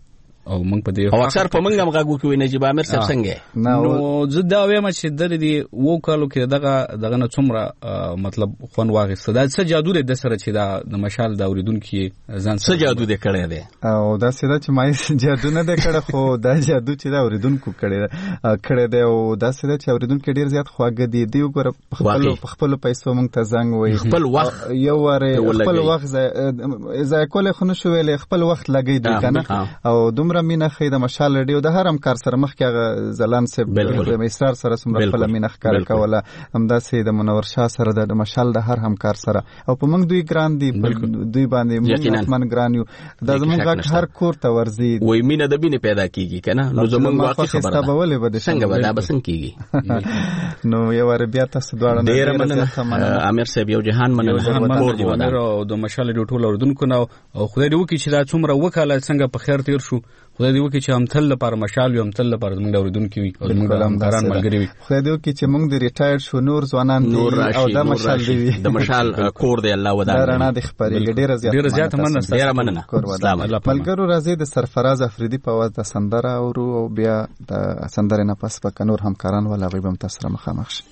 او موږ په دې او اکثر په موږ هم غاګو کې نجيب عامر صاحب څنګه نو زه دا وایم چې د دې وو کالو کې دغه دغه نه څومره مطلب خون واغسته دا څه جادو دې د سره چې دا د مشال د اوریدونکو ځان څه جادو دې کړی دی او دا سیده چې مای جادو نه دې کړه خو دا جادو چې دا اوریدونکو کړی کړی دی او دا سیده چې اوریدونکو ډیر زیات خواږه دي دی وګوره خپل خپل پیسو موږ ته زنګ وای خپل وخت یو واره خپل وخت زای کول خو نشو ویل خپل وخت لګی دی کنه او دومره مینه خې د مشال ریډیو د هر همکار سره مخ کې زلان سه د مستر سره سمره خپل مینه ښکار کوله همدا سه د منور شاه سره د مشال د هر همکار سره او په موږ دوی ګران دي دوی باندې موږ من ګران یو د زموږ هر کور ته ورزي وای مینه د بینه پیدا کیږي کنه نو زموږ واقعي خبره ده بوله بده څنګه به دا بسنګ کیږي نو یو ور بیا تاسو دواړه ډیر مننه امیر صاحب یو جهان مننه او د مشال ریډیو ټول اوردونکو نو خدای دې وکړي چې دا څومره وکاله څنګه په خیر تیر شو خدای دې وکړي چې هم تل لپاره مشال یو هم تل لپاره موږ اوردونکو وي او موږ همکاران ملګری وي خدای دې وکړي چې موږ د ریټایر شو نور ځوانان او د مشال دی د مشال کور دی الله ودان رڼا د خبرې ډیر زیات ډیر زیات مننه ډیر مننه ملګرو راځي د سرفراز افریدي په आवाज د سندره او بیا د سندره نه پس په نور همکاران ولا غیب هم تاسو سره مخامخ شي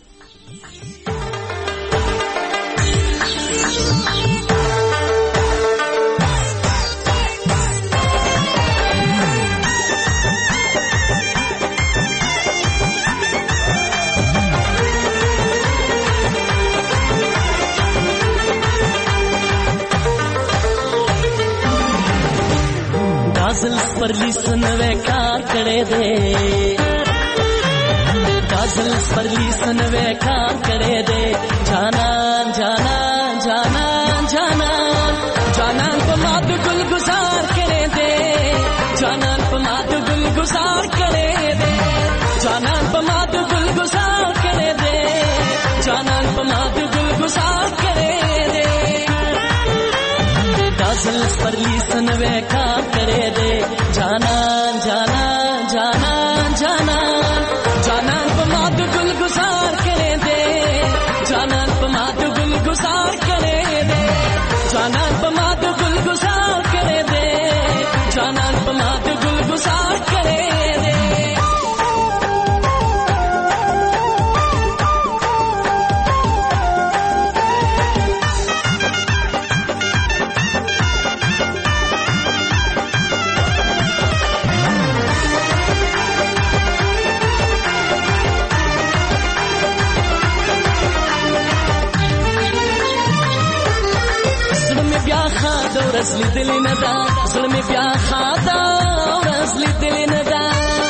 काजल परली सनवे कार करे दे काजल परली सनवे कार करे दे जाना जाना जाना जाना जाना पमाद गुल गुजार करे दे जाना पमाद गुल गुजार करे दे जाना पमाद गुल गुजार करे दे जाना पमाद गुल गुजार करे दे काजल परली सनवे कार करे दे जाना जाना जाना जाना जाना पमाद गुल गुजार करे दे जाना पमाद गुल गुजार करे दे जाना पमाद गुल गुजार करे दे जाना पमाद गुल गुजार करे दे ورزلی دل ندا ظلم بیا خادا ورزلی دل ندا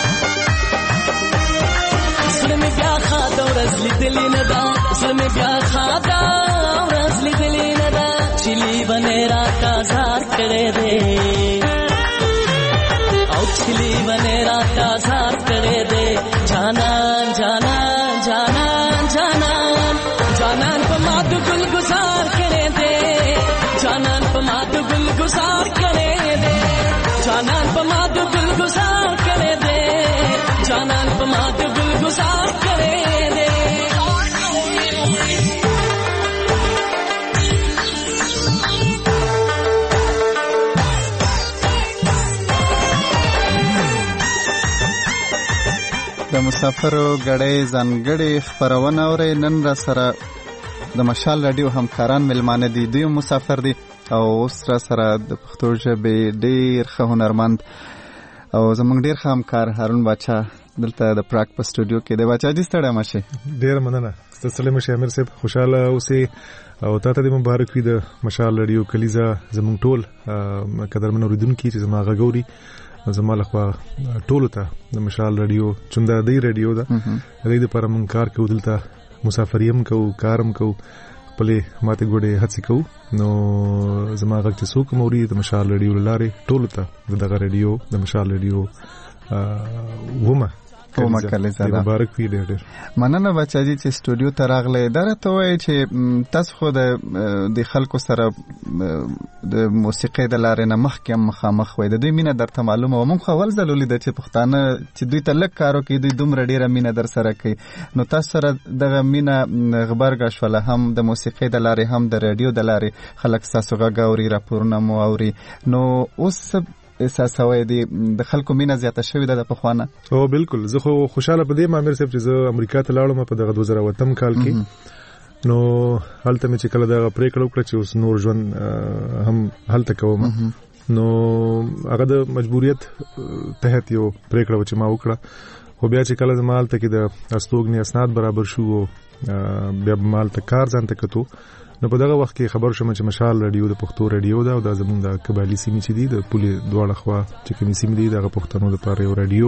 ظلم بیا خادا ورزلی دل ندا ظلم بیا خادا ورزلی دل ندا چلی بنے رات آزار کرے دے او چلی بنے رات آزار کرے دے جانا جانا جانا جانا جانا پماد گل گزار کرے دے جانا پماد گل گزار کرے دے جانا پماد گل گزار کرے دے جانا پماد گل گزار کرے دے د مسافرو غړې ځانګړې خبرونه اوري نن را سره د مشال رادیو همکاران ملمانه دي دوی مسافر دي او اوس را سره د پښتو ژبې ډېر ښه هنرمند او زموږ ډېر ښه همکار هارون باچا دلته د پراګ په سټوډیو کې دی. باچا جی ستړی مشه؟ ډېر مننه ستاسو مشه امیر صاحب، خوشاله اوسئ او تاسو ته مبارک وي د مشال رادیو کلیزا زموږ ټول قدرمن اوریدونکو چې زما غږوري زما لخوا ټولو ته د مشال رادیو چوندا دی رادیو دا د دې لپاره مونږ کار کوو، دلته مسافریم کوو، کارم کوو، خپلې ماته ګوډې هڅې کوو. نو زما غږ چې څوک موري د مشال رادیو لارې ټولو ته دغه رادیو د مشال رادیو ومه کومه کلیزا ده مبارک وي. ډېر مننه بچا جی چې سټوډیو ته راغله. دا راته وایي چې تاسو خو د خلکو سره د موسیقۍ د لارې نه مخکې مخامخ وای، د دوی مینه درته معلومه و. موږ خو اول ځل ولیده چې پښتانه چې دوی ته لږ کار وکړي دوی دومره ډېره مینه در سره کوي. نو تاسو سره دغه مینه غبرګه شوله، هم د موسیقۍ د لارې هم د رادیو د لارې خلک ستاسو غږ اوري، راپورونه مو اوري. نو اوس احساسوي دي د خلکو مینه زیاته شوې ده په خوانه؟ او بالکل زه خو خوشاله په دې مامر صاحب چې زه امریکا ته لاړم په دغه دوه زره اووه کال کې، نو هلته مې چې کله دا پریکړه وکړه چې اوس نور ژوند هم هلته کوم، نو هغه د مجبوریت تحت یو پریکړه چې ما وکړه، خو بیا چې کله زما هلته کې د استوګنې اسناد برابر شو بیا ما هلته کار ځان ته کتو، نو په دغه وخت کې خبر شوم چې مشال رادیو د پښتو رادیو ده او دا زمونږ د قبایلي سیمې چې دي د پولې دواړه خوا چې کومې سیمې دي دغه پښتنو دپاره یو رادیو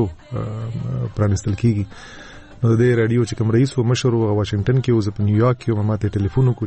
پرانیستل کېږي. نو د دې رادیو چې کوم رئیس و مشر و واشنګټن کې و، زه په نیویارک کې وم، ما ته ټلیفون وکړو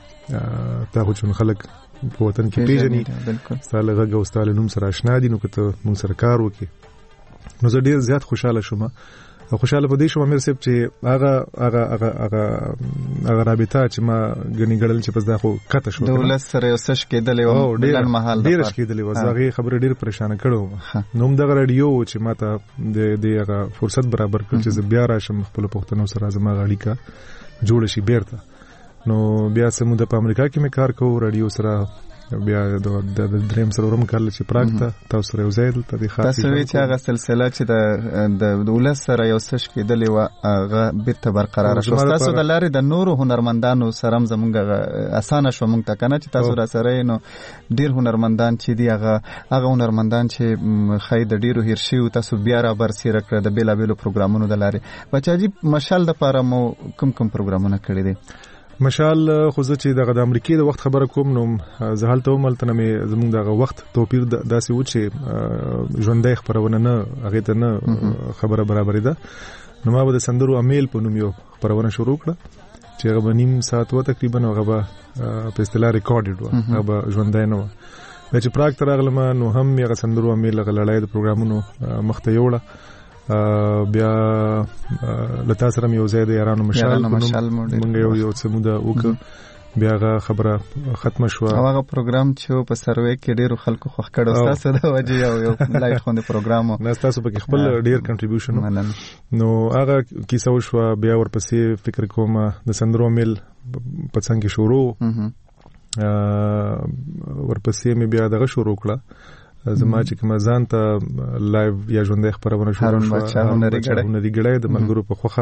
چېرې تا خو چې خلک په وطن کې پېژني، ستا له غږ او ستا له نوم سره اشنا دي، نو که ته مونږ سره کار وکړې. نو زه ډېر زیات خوشحاله شوم او خوشاله په دې شوم امیر صاحب چې هغه هغه هغه هغه هغه رابطه چې ما غني ګړل چې پس دا خو کته شو د ولس سره یو سش کېدلې و ډېر محل ډېر کېدلې و، هغه خبره ډېر پریشان کړو. نو موږ د رادیو چې ما ته د دې هغه فرصت برابر کړ چې بیا راشم خپل پښتنو سره زما غاړي کا جوړ شي بیرته. نو بیا سمو د امریکا کې مې کار کوو رادیو سره، بیا د دریم سره ورم کال چې پراګ ته تاسو سره یو ځای دلته د خاص تاسو چې هغه سلسله چې د د ولس سره یو سش کېدلې و هغه بیرته برقرار شو. تاسو د لارې د نورو هنرمندانو سره زمونږ اسانه شو مونږ ته کنه چې تاسو را سره نو ډیر هنرمندان چې دی هغه هغه هنرمندان چې خای د ډیرو هیر شي او تاسو بیا را برسیره کړ د بیلا بیلو پروګرامونو د لارې. بچاجي مشال د پاره مو کوم کوم پروګرامونه کړی دي؟ مشال خو زه چې دغه د امریکای د وخت خبره کوم نو زه هلته وملته مې زمونږ دغه وخت توپیر داسې و چې ژوندۍ خپرونه نه هغې ته نه خبره برابرې ده. نو ما به د سندرو امیل په نوم یو خپرونه شروع کړه چې هغه به نیم ساعت و تقریبا، هغه به په اصطلاح ریکارډډ وه، هغه به ژوندۍ نه وه. بیا چې پراګ ته راغلم نو هم مې هغه سندرو امیل هغه لړۍ د پروګرامونو مخته یوړه. بیا لتا سره یو ځای د یارانو مشال مونږ یو یو څه موده وکړه، بیا هغه خبره ختمه شوه. هغه پروګرام چې په سروې کې ډېرو خلکو خوښ کړی، ستاسو د وجې یو یو لایټ خوندې پروګرام و، ستاسو پکې خپل ډېر کنټریبیوشن. نو هغه کیسه وشوه، بیا ورپسې فکر کوم د سندرو میل په څنګ کې شروع، ورپسې مې بیا دغه شروع کړه زما چې کوم ځان ته لایو یا ژوندۍ خبرونه شروع شوه، هنري ګړی د ملګرو په خوښه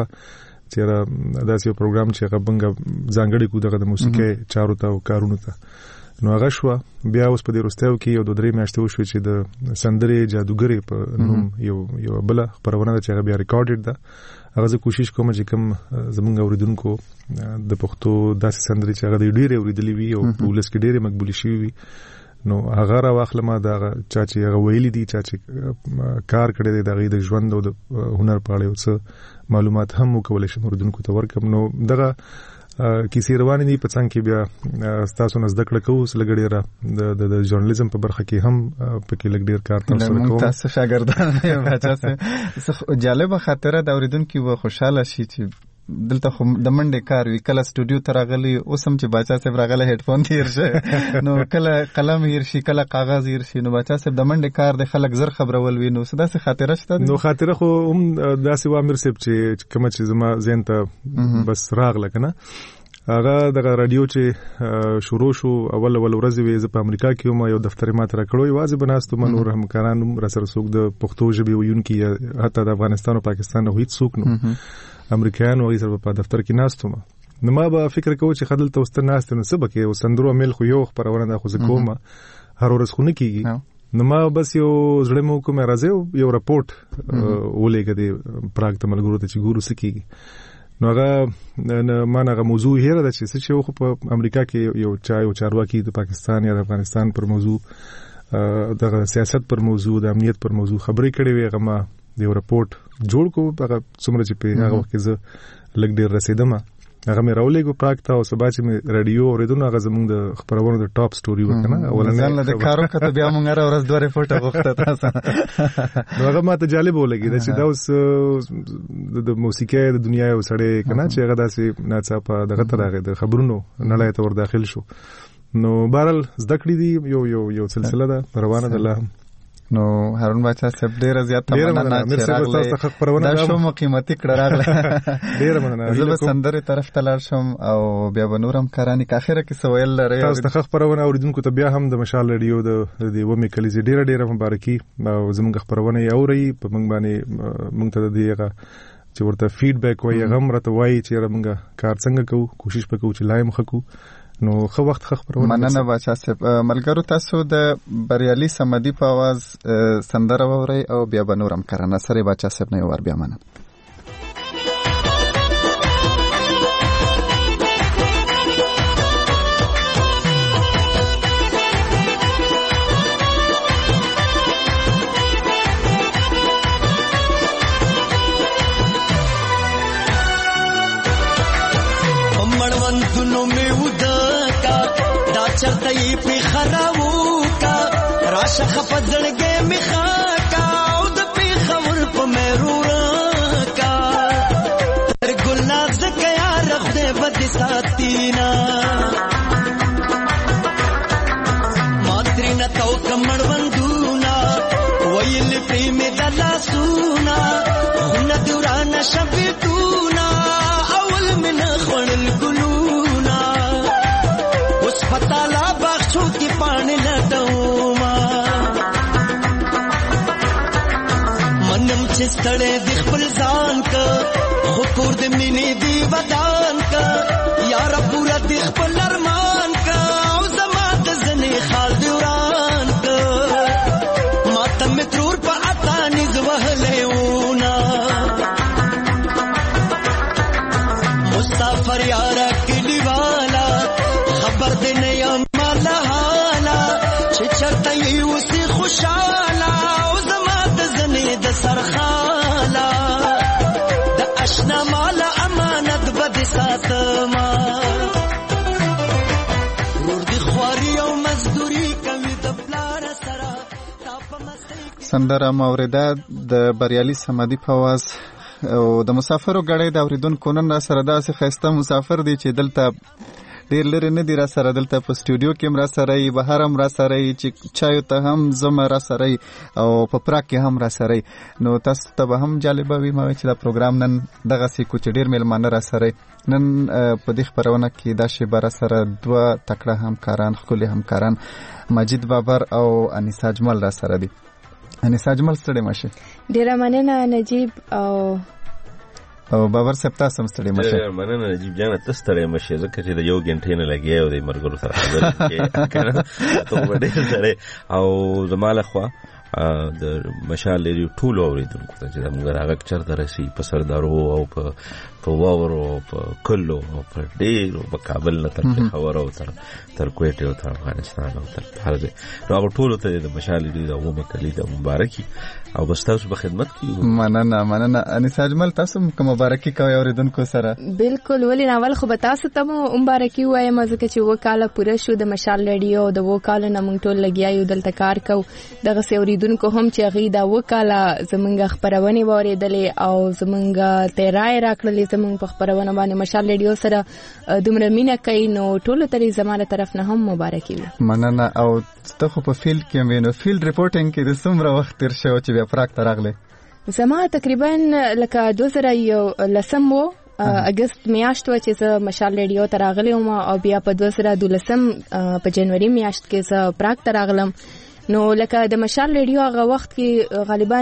چې داسې یو پروګرام چې هغه بنګه ځانګړی کو دغه د موسیقۍ چارو ته او کارونو ته. نو هغه شوه. بیا اوس په دې وروستیو کې یو دوه درې میاشتې وشوې چې د سندرې جادوګرې په نوم یو یو بله خپرونه ده چې هغه بیا ریکارډډ ده. هغه زه کوشش کوم چې کوم زمونږ اوریدونکو د پښتو داسې سندرې چې هغه د ډېرې اورېدلې وي او په ولس کې ډېرې مقبولې شوي وي، نو هغه را واخلم دا چا چې هغه ویلي دي، چا چې کار کړی دی د هغې د ژوند او د هنر په اړه یو څه معلومات هم وکولی شم اوریدونکو ته ورکړم. نو دغه کیسې روانې دي، په څنګ کې بیا ستاسو نه زده کړه کوو، اوس لږ ډېره د ژورنالیزم په برخه کې هم پکې لږ ډېر کار تاسو سره کوم. تاسو شاګردان بچا سه جالبه خاطره د اوریدونکو و خوشاله شي چې دلته خو د منډې کار وی، کله سټوډیو ته راغلی اوس هم چې باچا صاحب راغلی هډفون تیر شه، نو کله قلم هیر شي کله کاغذ هیر شي، نو باچا صاحب د منډې کار د خلک زر خبرول وي. نو داسې خاطره شته؟ نو خاطره خو هم داسې و امیر صاحب چې کومه چې زما ذهن ته بس راغله که نه، هغه دغه رادیو چې شروع شو اول اول ورځې وې، زه په امریکا کې وم، یو دفتر یې ماته راکړو، یوازې به ناست وم، نور همکاران هم راسره څوک د پښتو ژبې ویونکي یا حتی د افغانستان او پاکستان نه هیڅ څوک نه، امریکایان هغوی سره په دفتر کې ناست وم. نو ما به فکر کوو چې ښه دلته اوس ته ناست یې نو څه به کوې، او سندرو امیل خو یو خپرونه ده، خو زه کوم هر ورځ خو نه کېږي. نو ما بس یو زړه مې وکړو مې راځئ یو راپورټ ولېږه دې پراګ ته ملګرو ته چې ګورو څه کېږي. نو هغه ما نه هغه موضوع هېره ده چې څه چې خو په امریکا کې یو چا یو چارواکي د پاکستان یا د افغانستان پر موضوع، دغه سیاست پر موضوع، د امنیت پر موضوع خبرې کړې وې، هغه ما د یو راپورټ جوړ کو، هغه څومره چې په هغه وخت کې زه لږ ډېر رسېدم هغه مې راولېږو پراګ ته، او سبا چې مې رادیو اورېدو نو هغه زمونږ د خپرونو د ټاپ سټوري وه که نه، اولنۍ د کار وکړه بیا مونږ هره ورځ دوه ریپورټه غوښته تاسو. نو هغه ما ته جالبه ولګېده چې دا اوس د موسیقۍ د دنیا یو سړی که نه چې هغه داسې ناڅاپه دغه ته راغی، د خبرونو نړۍ ته ور داخل شو. نو بهرحال زده کړې دي، یو یو یو سلسله ده روانه ده، لا هم نو هارون بچا صاحب ډیره زیاته مننه چې راغلی دا شو مو قیمتي کړه راغله ډیره مننه زه به سندره طرف ته لاړ شم او بیا به نور هم کارانی که اخره کې سویل لري تاسو ته خبرونه اوریدونکو ته بیا هم د مشال ریډیو د دې ومه کلیزه ډیره ډیره مبارکي او زموږ خبرونه اوري په موږ باندې موږ ته دیغه چې ورته فیډبیک وایي غم راته وایي چې موږ کار څنګه کوو کوشش وکړو چې لایم خکو نو خو وخت خبرونه مننه بچا صاحب ملګرو تاسو د بریالي سمدي په आवाज سندره ووري او بیا به نورم کرانه سره بچا صاحب نه ور بیا مننه چرته یې په خراو کا راشه خپدړګې مخا کا او د په خبر په مرور کا تر ګلناز کیا رخ دې بد ساتینا ماترینا تو کمړ وندونا ویل پریم دلا سونا خن دوران شبتونا اول من خړل ګلونا پتالا بخشو کی پانی لټوما منم چې ستړې د خپل ځان کا خور دې مینې دی ودان کا یار پورا د خپل ارمان کا او زما د زنې خال دوران کا ماتم ترور په اتا نز وهلهونا مسافر یار کلی والا خبر دې نه یم مالا حالا چې چرته یې اوسې خوشاله او زما د زنې د سرخاله د اشنا مالا امانت به دې ساتما ور دې خواري او مزدوري کوي د پلار سره سندره موریده د بریالي سمدي په आवाज او د مسافرو غړې د اوریدونکو نن را سره داسې خسته مسافر دي چې دلته ډیر لري نه دی را سره دلته په سټوډیو کې را سره ای بهر هم را سره ای چې چایو ته هم زما را سره ای او په پراک کې هم را سره ای نو تاسو ته به هم جالبه وي ما چې دا پروګرام نن دغه سې کوچ ډیر ملمانه را سره نن په دې خبرونه کې دا شی بر سره دوه تکړه همکاران خولي همکاران مجید بابر او انیسا اجمل را سره دي انیسا اجمل ستړي ماشه ډیر مننه نجیب او او بابر صاحب تاسو هم ستړي مشه مننه نجیب جان تاسو ستړي مشه ځکه چې د یو غنټې نه لګي او د مرګرو سره خبرې کوي ته وړې سره او زماله خو د مشال لري ټول اوریدونکو ته چې موږ راغک چرته رسی په سردارو او په په واورو په کلو او په ډیرو په کابل نه تر خبرو تر تر کوټه او تر افغانستان او تر هر ځای راغ ټول ته د مشال لري د عمومي کلی د مبارکي او بس تاسو په خدمت کې مننه مننه انیس اجمل تاسو کوم مبارکي کوي اوریدونکو سره بالکل ولې اول خو به تاسو ته مبارکي وایم ځکه چې وکاله پوره شو د مشال لري او د وکاله نه مونږ ټول لګیایو دلته کار کو دغه اوریدونکو هم چې غي دا وکاله زمونږ خبرونه واریدلې او زمونږ ته رائے راکړلې زمونږ په خبرونه باندې مشال لري سره دومره مینه کوي نو ټول ترې زماره طرف نه هم مبارکي مننه او ته خو په فیلډ کې وینو فیلډ ریپورټینګ کې د څومره وخت تیر شو چې بیا پراک تراغله زما تقریبا لکه دوه زره یو لسم وو اگست میاشت و چې زه مشال ریډیو ته راغلم او بیا په دوه زره دولسم په جنوري میاشت کې زه پراک ته راغلم نو لکه د مشال ریډیو هغه وخت کې غالبا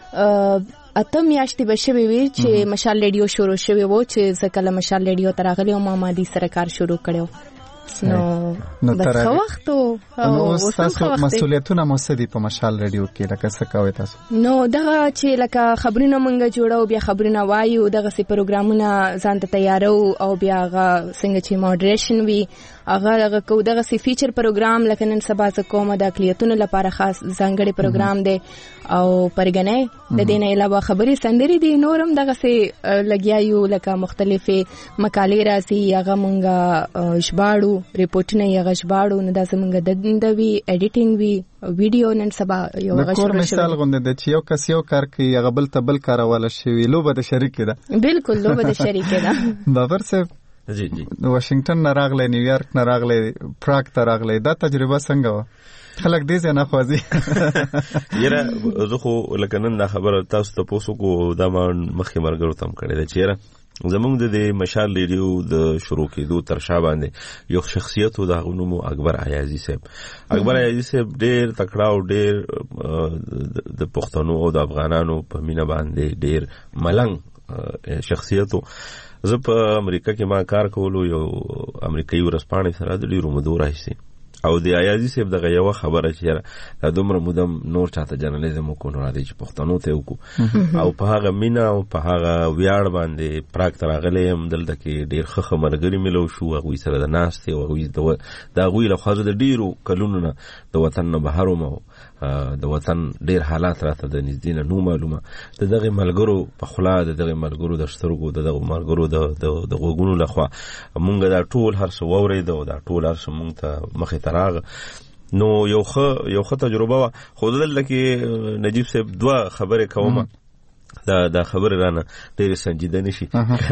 اته میاشتې به شوي وي چې مشال ریډیو شروع شوی وو چې زه کله مشال ریډیو ته راغلم ما مادي سره کار شروع کړو نو نو تر وخت او تاسو مسؤلیتونه مسدي په مشال ریډیو کې لکه څه کوي تاسو نو دغه چې لکه خبرونه مونږ جوړو بیا خبرونه وایو دغه سي پروګرامونه ځان ته تیارو او بیا هغه څنګه چې ماډریشن وي هغه هغه کو دغه سي فیچر پروګرام لکه نن سبا څه کومه د اقلیتونو لپاره خاص ځانګړي پروګرام دی او پرګنې د دې نه علاوه خبري سندري دي نورم دغه سي لګیایو لکه مختلفه مقالې راځي هغه مونږ شباړو ریپورټونه یې غشباړو نه د زمونږ د دندوي اډیټینګ وی ویډیو نن سبا یو غشباړو کور مثال غونډه د چې یو کس یو کار کوي هغه بل ته بل کارواله شي لوبه د شریک ده بالکل لوبه د شریک ده بابر صاحب جی جی واشنگټن نه راغله نیویارک نه راغله پراګ ته راغله دا تجربه څنګه و خلک دې څه نه خوځي. یره زه خو لکه نن دا خبره تاسو ته پوسو کو دا ما مخکې مرګرو تم کړی دا چیرې زمونږ د مشال ریډیو د شروع کېدو تر شا باندې یو شخصیت و د هغه نوم اکبر عیازي صاحب. اکبر عیازي صاحب ډېر تکړه او ډېر د پښتنو او د افغانانو په مینه باندې ډېر ملنګ شخصیت و. زه په امریکا کې ما کار کولو یو امریکایي ورځپاڼې سره د ډېرو مودو راهیسې او د عیازي صاحب دغه یوه خبره چې دا دومره مودم نور چاته جرنالیزم وکړو نو راځي چې پښتنو ته وکړو او په هغه مینه او په هغه ویاړ باندې پراګ ته راغلی یم. دلته کې ډېر ښه ښه ملګري ملو شو هغوی سره د ناستې او هغوی د هغوی له خوا زه د ډېرو کلونو نه د وطن نه بهر وم او د وطن ډېر حالات راته د نږدې نه نو معلومه. د دغې ملګرو په خوله د دغې ملګرو د سترګو د دغو ملګرو د غوږونو له خوا مونږ دا ټول هر څه واورېده او دا ټول هر څه مونږ ته مخې ته راغه. نو یو ښه یو ښه تجربه وه. خو دلته کې نجیب صاحب دوه خبرې کومه دا دا خبره رانه ډېرې سنجیده نشي.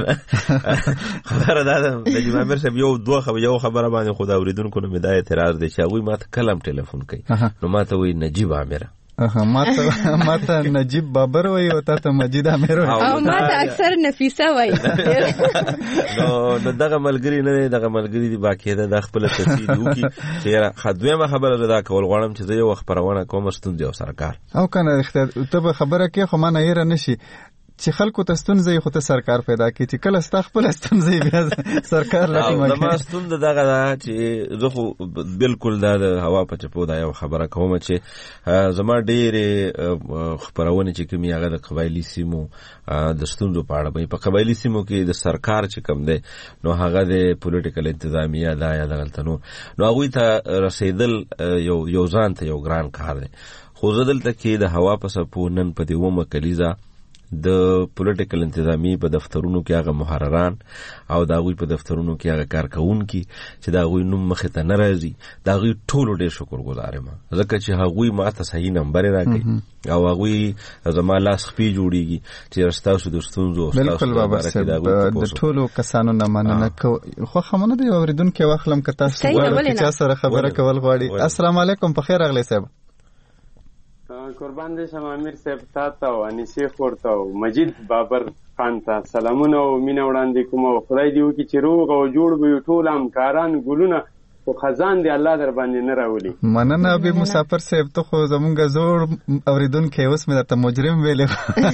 خبره دا ده نجیب عامر صاحب یو دوه خبره یو خبره باندې خو د اورېدونکو نه مې دا اعتراض دی چې هغوی ما ته کله هم ټلیفون کوي نو ما ته وایي نجیب عامره ما ته نجیب بابر وایي او تا ته مجید عامر وایي او ما ته اکثر نفیسه وایي. نو نو دغه ملګري نه دی دغه ملګري دي باقاعده د خپله تصدیق وکړي چې یاره دویمه خبره زه دا کول غواړم چې زه یو وخت خپرونه کوم ستونزې او سرکار او که نه ته به خبره کې خو ما نه یېره نه شي چې خلکو ته ستونزې خو ته سرکار پیدا کړي چې کله ستا خپله ستونزې بیا سرکار لټیمه کړي. زما ستونزه دغه ده چې زه خو بلکل دا د هوا په چپو دا یو خبره کوم چې زما ډېرې خپرونې چې کومې هغه د قبایلي سیمو د ستونزو په اړه وي. په قبایلي سیمو کې د سرکار چې کوم دی نو هغه د پولیټیکل انتظامیه دا یا دغلته نور نو هغوی ته رسېدل یو یو ځان ته یو ګران کار دی. خو زه دلته کې د هوا په څپو نن په دې اومه کلیزه د پولیټیکل انتظامی په دفترونو کې هغه محرران او د هغوی په دفترونو کې هغه کارکوونکي چې د هغوی نوم مخې ته نه راځي د هغوی ټولو ډېر شکرګزار یم ځکه چې هغوی ما ته صحیح نمبرې راکوي او هغوی زما لاس خپې جوړېږي چې ستاسو د ستونزو بالکل بابا صاحب د ټولو کسانو نه مننه کوو. خو خمونه د اورېدونکي واخلم که تاسو غواړئ چې چا سره خبره کول غواړي. السلام علیکم په خیر راغلی صاحب. قربان دې شم امیر صاحب تا ته او انیسې خور ته او مجید بابر خان ته سلامونه او مینه وړاندې کوم او خدای دې وکړي چې روغ او جوړ وي ټول همکاران ګلونه خو خزان دې الله در باندې نه راولي. مننه ابي مسافر صاحب ته خو زمونږ زوړ اورېدونکی اوس مې درته مجرم ویلی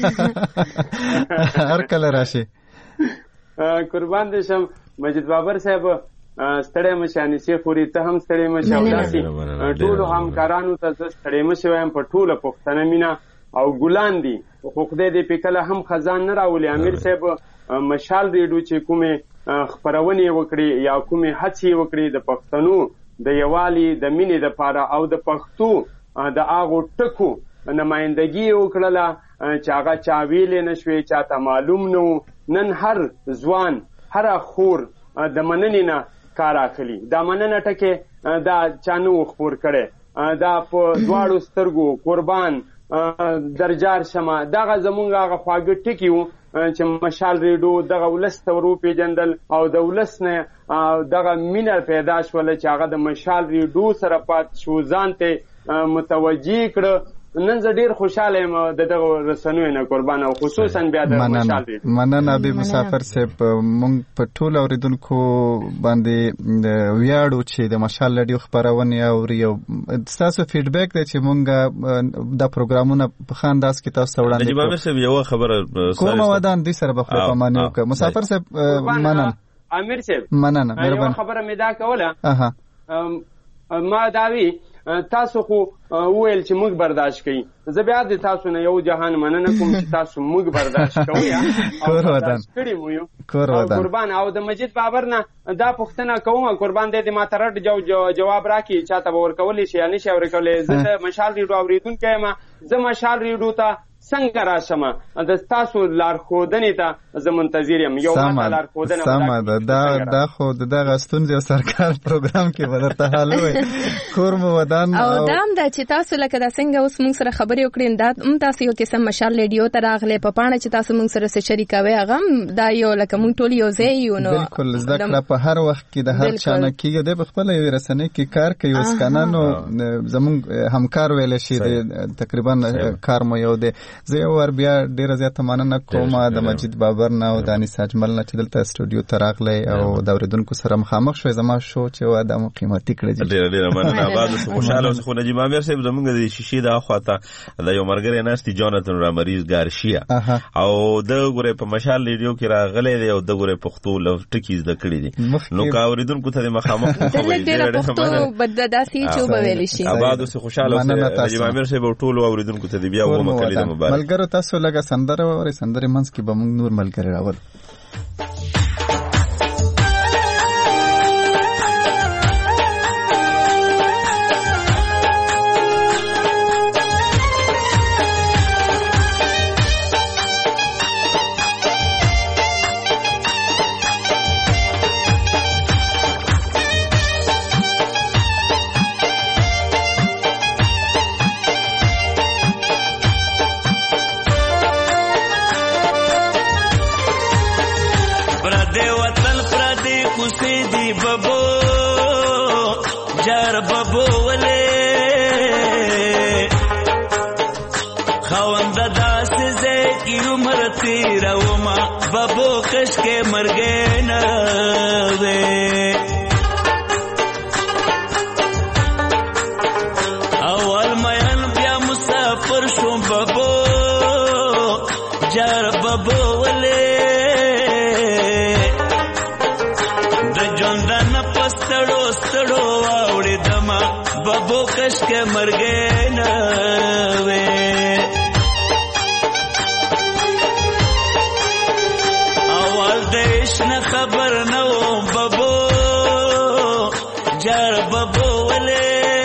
هر کله راشي. قربان دې شم مجید بابر صاحب ستړی مشه انیسې خوري ته هم ستړی مشه او داسې ټولو همکارانو ته زه ستړی مشه وایم په ټوله پښتنه مینه او ګلان دي خو خدای دې پې کله هم خزان نه راولي. امیر صاحب مشال ریډیو چې کومې خپرونې وکړي یا کومې هڅې وکړي د پښتنو د یووالي د مینې دپاره او د پښتو د هغو ټکو نمایندګي یې وکړله چې هغه چا ویلې نه شوې چاته معلوم نه و. نن هر ځوان هره خور د مننې نه کار اخلي. دا مننه ټکې دا چا نه و خپور کړی دا په دواړو سترګو قربان درجار شمه دغه زمونږ هغه خواږه ټکي وو چې مشال ریډیو دغه ولس ته ور وپېژندل او د ولس نه دغه مینه پیدا شوله چې هغه د مشال ریډیو سره پاتې شو ځان ته متوجه کړه. نن زه ډېر خوشحاله یم د دغه رسنیو نه قربان او خصوصا بیا د مشال ریډیو. مننه ابي مسافر صاحب مونږ په ټولو اورېدونکو باندې ویاړو چې د مشال ریډیو خپرونې اوري او ستاسو فیډبیک دی چې مونږ دا پروګرامونه په ښه انداز کې تاسو ته وړاندې نجیب عامر صاحب یوه خبره کومه ودان دوی سره به خدای پاماني وکړه. مسافر صاحب مننه. امیر صاحب مننه یوه خبره مې دا کوله ما داوی تاسو خو وویل چې موږ برداشت کوي. زه بیا د تاسو نه یو جهان مننه کوم چې تاسو موږ برداشت کوئ او برداشت کړي مو یو قربان. او د مجید بابر نه دا پوښتنه کوم قربان دې د ما ته رد جواب راکړي چاته به ورکولی شي یا نه شي ورکولی. زه د مشال ریډیو اورېدونکی یم. زه مشال ریډیو ته څنګه راشم د تاسو لارښودنې ته زه منتظر یم. یو ماته لارښودنه سمه ده. دا دا خو د دغه ستونزې او سرکار پروګرام کې به درته حل وي. کور مو ودان او دا هم ده چې تاسو لکه دا څنګه اوس موږ سره خبرې وکړې دا هم تاسو یو قسم مشال ریډیو ته راغلی په پاڼه چې تاسو موږ سره څه شریکوي هغه هم دا یو لکه موږ ټول یو ځای یو. نو بالکل زده کړه په هر وخت کې د هر چا نه کېږي. دی په خپله یوې رسنۍ کې کار کوي اوس که نه نو زموږ همکار ویلی شي دی تقریبا کار مو یو دی. زه یو ور بیا ډیره زیاته مننه کوم د مجید بابر نه او د انیس اجمل نه چې دلته استودیو ته راغلی او د اورېدونکو سره مخامخ شوی. زما شو چې وا دا مو قیمتي کړی. ډیره ډیره مننه. آباد اوسه، خوشحاله اوسه. خو نجیب امیر صاحب زموږ د شیشې د اخواته د یو مرګري ناستي جاناتن رامریز ګارشیا او د ګوره په مشال ریډیو کې راغلی دی او د ګوره پښتو لو ټکی زده کړی دي. نو کا اوریدونکو ته مخامخ خبرې ډیره پښتو بدداسي چې وبویل شي. آباد اوسه، خوشحاله اوسه. نجیب امیر صاحب ټول اوریدونکو ته بیا و مکلې مبارک. ملګرو تاسو لګه سندره وره سندره منځ کې به موږ نور ملګری راول. बबो कश के मर गए न वे अवल मयन ब्या मुसाफिर शो बबो जार बबो वले द जोंदा न पस्तड़ो stड़ो आवड़े दमा बबो कश के मर गए न वे न खबर न हो बबो जार बबो वले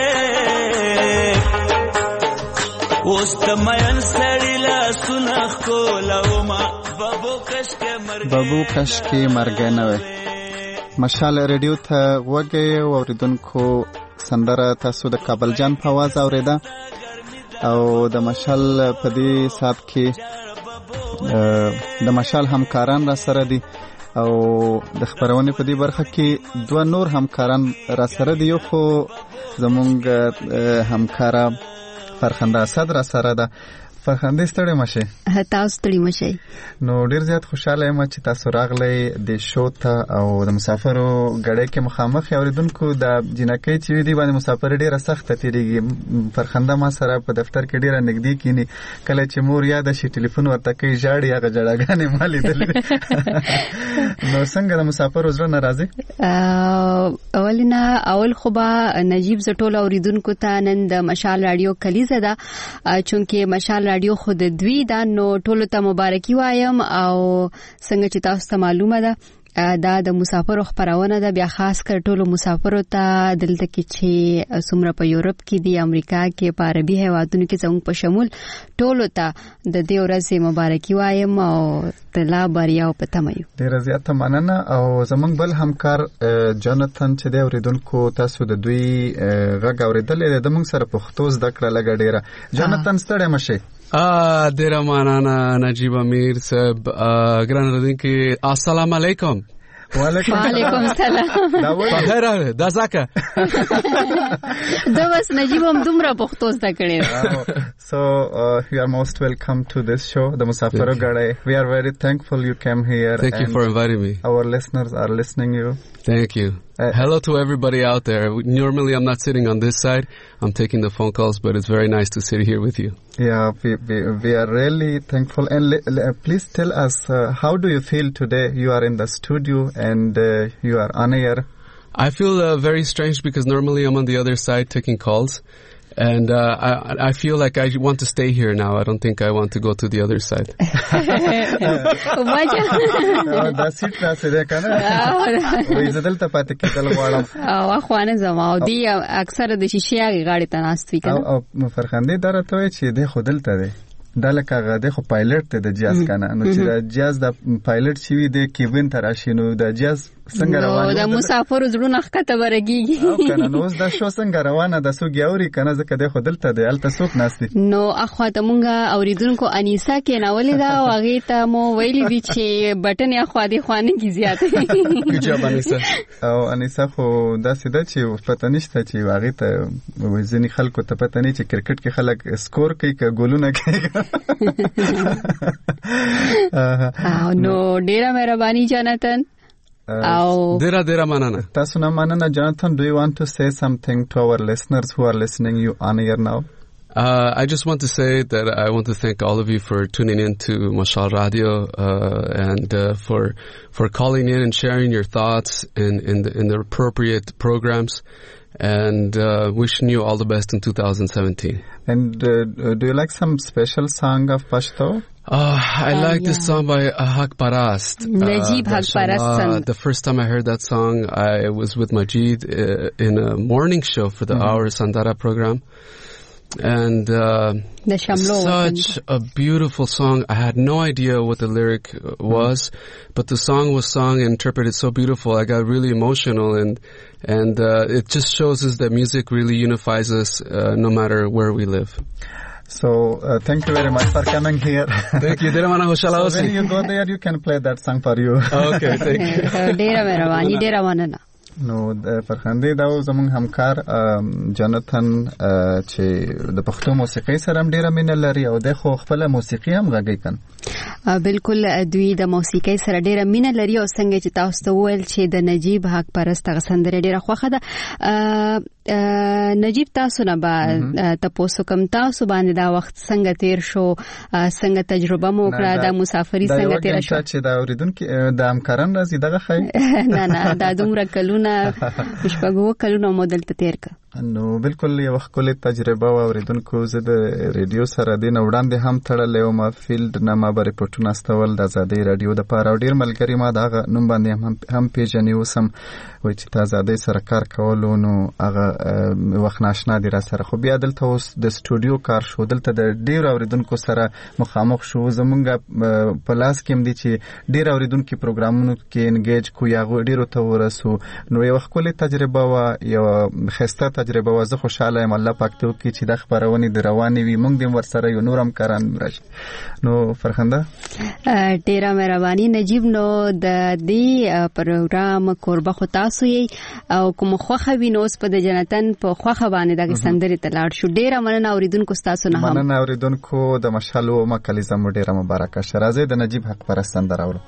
उस्तमयन सड़ीला सुनख को लवमा बबो कश के मर गए बबो कश के मर गए नवे. مشال ریډیو ته وګورئ او اوریدونکو سندره تاسو د کابل جان په आवाज اوریدا او د مشال په دې سات کې د مشال همکاران را سره دي او د خبرونه په دې برخه کې دوه نور همکاران را سره دي. یو خو زمونږ همکارا فرخنده اسد را سره ده. فرخنده ستړي مشه. تاسو ستړي مشه. نو ډیر زیات خوشاله یم چې تاسو راغلی د شو ته او د مسافرو غړې کې مخامخ اوریدونکو د جنکې چې دی باندې مسافر ډیره سخت تیریږي. فرخنده ما سره په دفتر کې ډیره نږدې کینی کله چې مور یاد شي ټلیفون ورته کوي ژاړي هغه جړاګانې مالې دلې. نو څنګه د مسافر زړه ناراضي؟ اولینا اول خو با نجیب زټول اوریدونکو ته نن د مشال رادیو کلیزه ده چونکه مشال رادیو خود دوی دا نو ټولو ته مبارکي وایم او څنګه چې تاسو ته معلومه ده دا د مسافرو خبرونه ده بیا خاص کر ټولو مسافرو ته دلته کې چې څومره په یورپ کې دی امریکا کې په عربي هیوادونو کې څنګه په شمول ټولو ته د دې ورځې مبارکي وایم او تلا بریا او پته مې ډیره زیاته مننه. او زمونږ بل همکار جاناتن چې د اوریدونکو تاسو د دوی غږ اوریدلې د موږ سره پښتو زده کړه لګ ډیره. جاناتن ستړی مشه. آ ډیره مننه نجیب امیر صاحب. ګران اوریدونکو السلام علیکم. وعلیکم السلام. دا بخیر دا زکه دا بس نجیب هم دومره پښتو زده کړی. So uh, you are most welcome to this show, the Musafaro Gade. We are very thankful you came here. Thank you for inviting me. Our listeners are listening you. Thank you. Uh, Hello to everybody out there. Normally I'm not sitting on this side. I'm taking the phone calls, but it's very nice to sit here with you. Yeah, we we, we are really thankful. And le- le- please tell us, uh, how do you feel today? You are in the studio and uh, you are on air. I feel uh, very strange because normally I'm on the other side taking calls. And uh, I, I feel like I want to stay here now. I don't think I want to go to the other side. That's it. That's it. Kana. وې زدل ته پاتې کېدل غواړم. او اخوانه زما او دی اکثر د شیشې غاړې ته ناست وي کنه. او فرخنده درته وای چې د خودل ته دی. دا لکه هغه د خو پایلټ ته د جاز کنه نو چې د جاز د پایلټ چې وي د کیوین تراشي نو د جاز څنګه روانه نو د مسافر زړونه ښکته ورګيږي او کنه نو دا شو څنګه روانه د سو ګوري کنه ځکه د خو دلته د الته سوق ناشتي نو اخوا ته مونږه اوریدونکو انیسا کې ناولې دا او هغه ته مو ویلي دي چې بټن اخوا دي خوانه کی زیاته کیجا انیسا او انیسا خو دا سیده چې پته نشته چې هغه ته وزنی خلکو ته پته نه چې کرکټ کې خلک سکور کوي ک ګولونه کوي نو ډیره مهرباني جاناتن او ډیره ډیره مننه تاسو نه مننه جاناتن do you want to say something to our listeners who are listening you on air now Uh, I just want to say that I want to thank all of you for tuning in to Mashal Radio uh, and uh, for for calling in and sharing your thoughts in in the, in the appropriate programs. And uh, wishing you all the best in two thousand seventeen. And uh, do you like some special song of Pashto? Uh, I uh, like yeah. this song by Haq Parast. Najib uh, Haq Parast. The first time I heard that song, I was with Majid uh, in a morning show for the mm-hmm. Our Sandara program. And uh, such a beautiful song. I had no idea what the lyric was, mm-hmm. but the song was sung and interpreted so beautiful. I got really emotional, and and uh, it just shows us that music really unifies us uh, no matter where we live. So uh, thank you very much for coming here. Thank you. So when you go there, you can play that song for you. Okay, thank you. Dera meravani, dera manana. نو د فرخندې دا زموږ همکار جانتن چې د پښتو موسیقي سره هم ډیره مینه لري او د خو خپل موسیقي هم غږی کن بالکل دوی د موسیقي سره ډیره مینه لري او څنګه چې تاسو ته ویل چې د نجیب حق پرست غسندره ډیره خوخه ده نجیب تاسو نه با تاسو کوم تاسو باندې دا وخت څنګه تیر شو څنګه تجربه مو کړه د مسافرۍ څنګه تیر شو چې دا اوریدونکو د همکاران راځي دغه خای نه نه دا دومره کلونه شپږو کلونو مودل ته تیر ک نو بالکل یو خپل تجربه او اوریدونکو زه د ریډیو سره د وړاندې هم تړلې او ما فیلډ نه ما به ریپورتونه استول د آزادۍ رادیو د پاره ډیر ملګری ما دا نوم باندې هم هم پیژنې وسم وای چې د آزادۍ سره کار کولو نو هغه وخت ناشنا دي را سره خو بیا دلته اوس د سټوډیو کار شو دلته د ډیر اوریدونکو سره مخامخ شو زمونږ په لاس کې مدي چې ډیر اوریدونکو پروګرامونو کې انګیج کو یا ډیرو ته ورسو نو یو خپل تجربه وا یو خسته تجربه وا زه خوشاله یم الله پاک ته کې چې د خبرونه د رواني وي مونږ د ور سره یو نورم کاران راشي نو فرخنده ډیره مهرباني نجیب نو د دې پروګرام قربه خو تاسو یې او کوم خوخه وینوس په د جنتن په خوخه باندې د سندري تلاړ شو ډیره مننه اوریدونکو تاسو نه هم مننه اوریدونکو د مشالو مکلیزه مو ډیره مبارکه شرازه د نجیب حق پر سندر اورو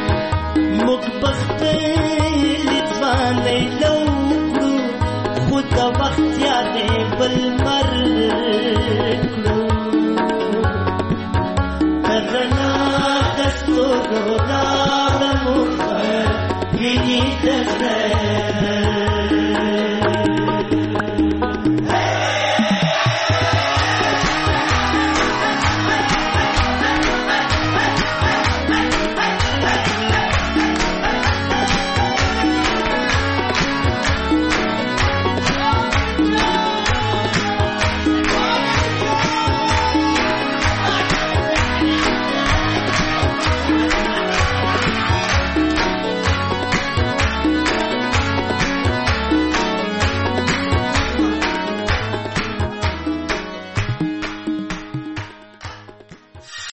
خود ذكر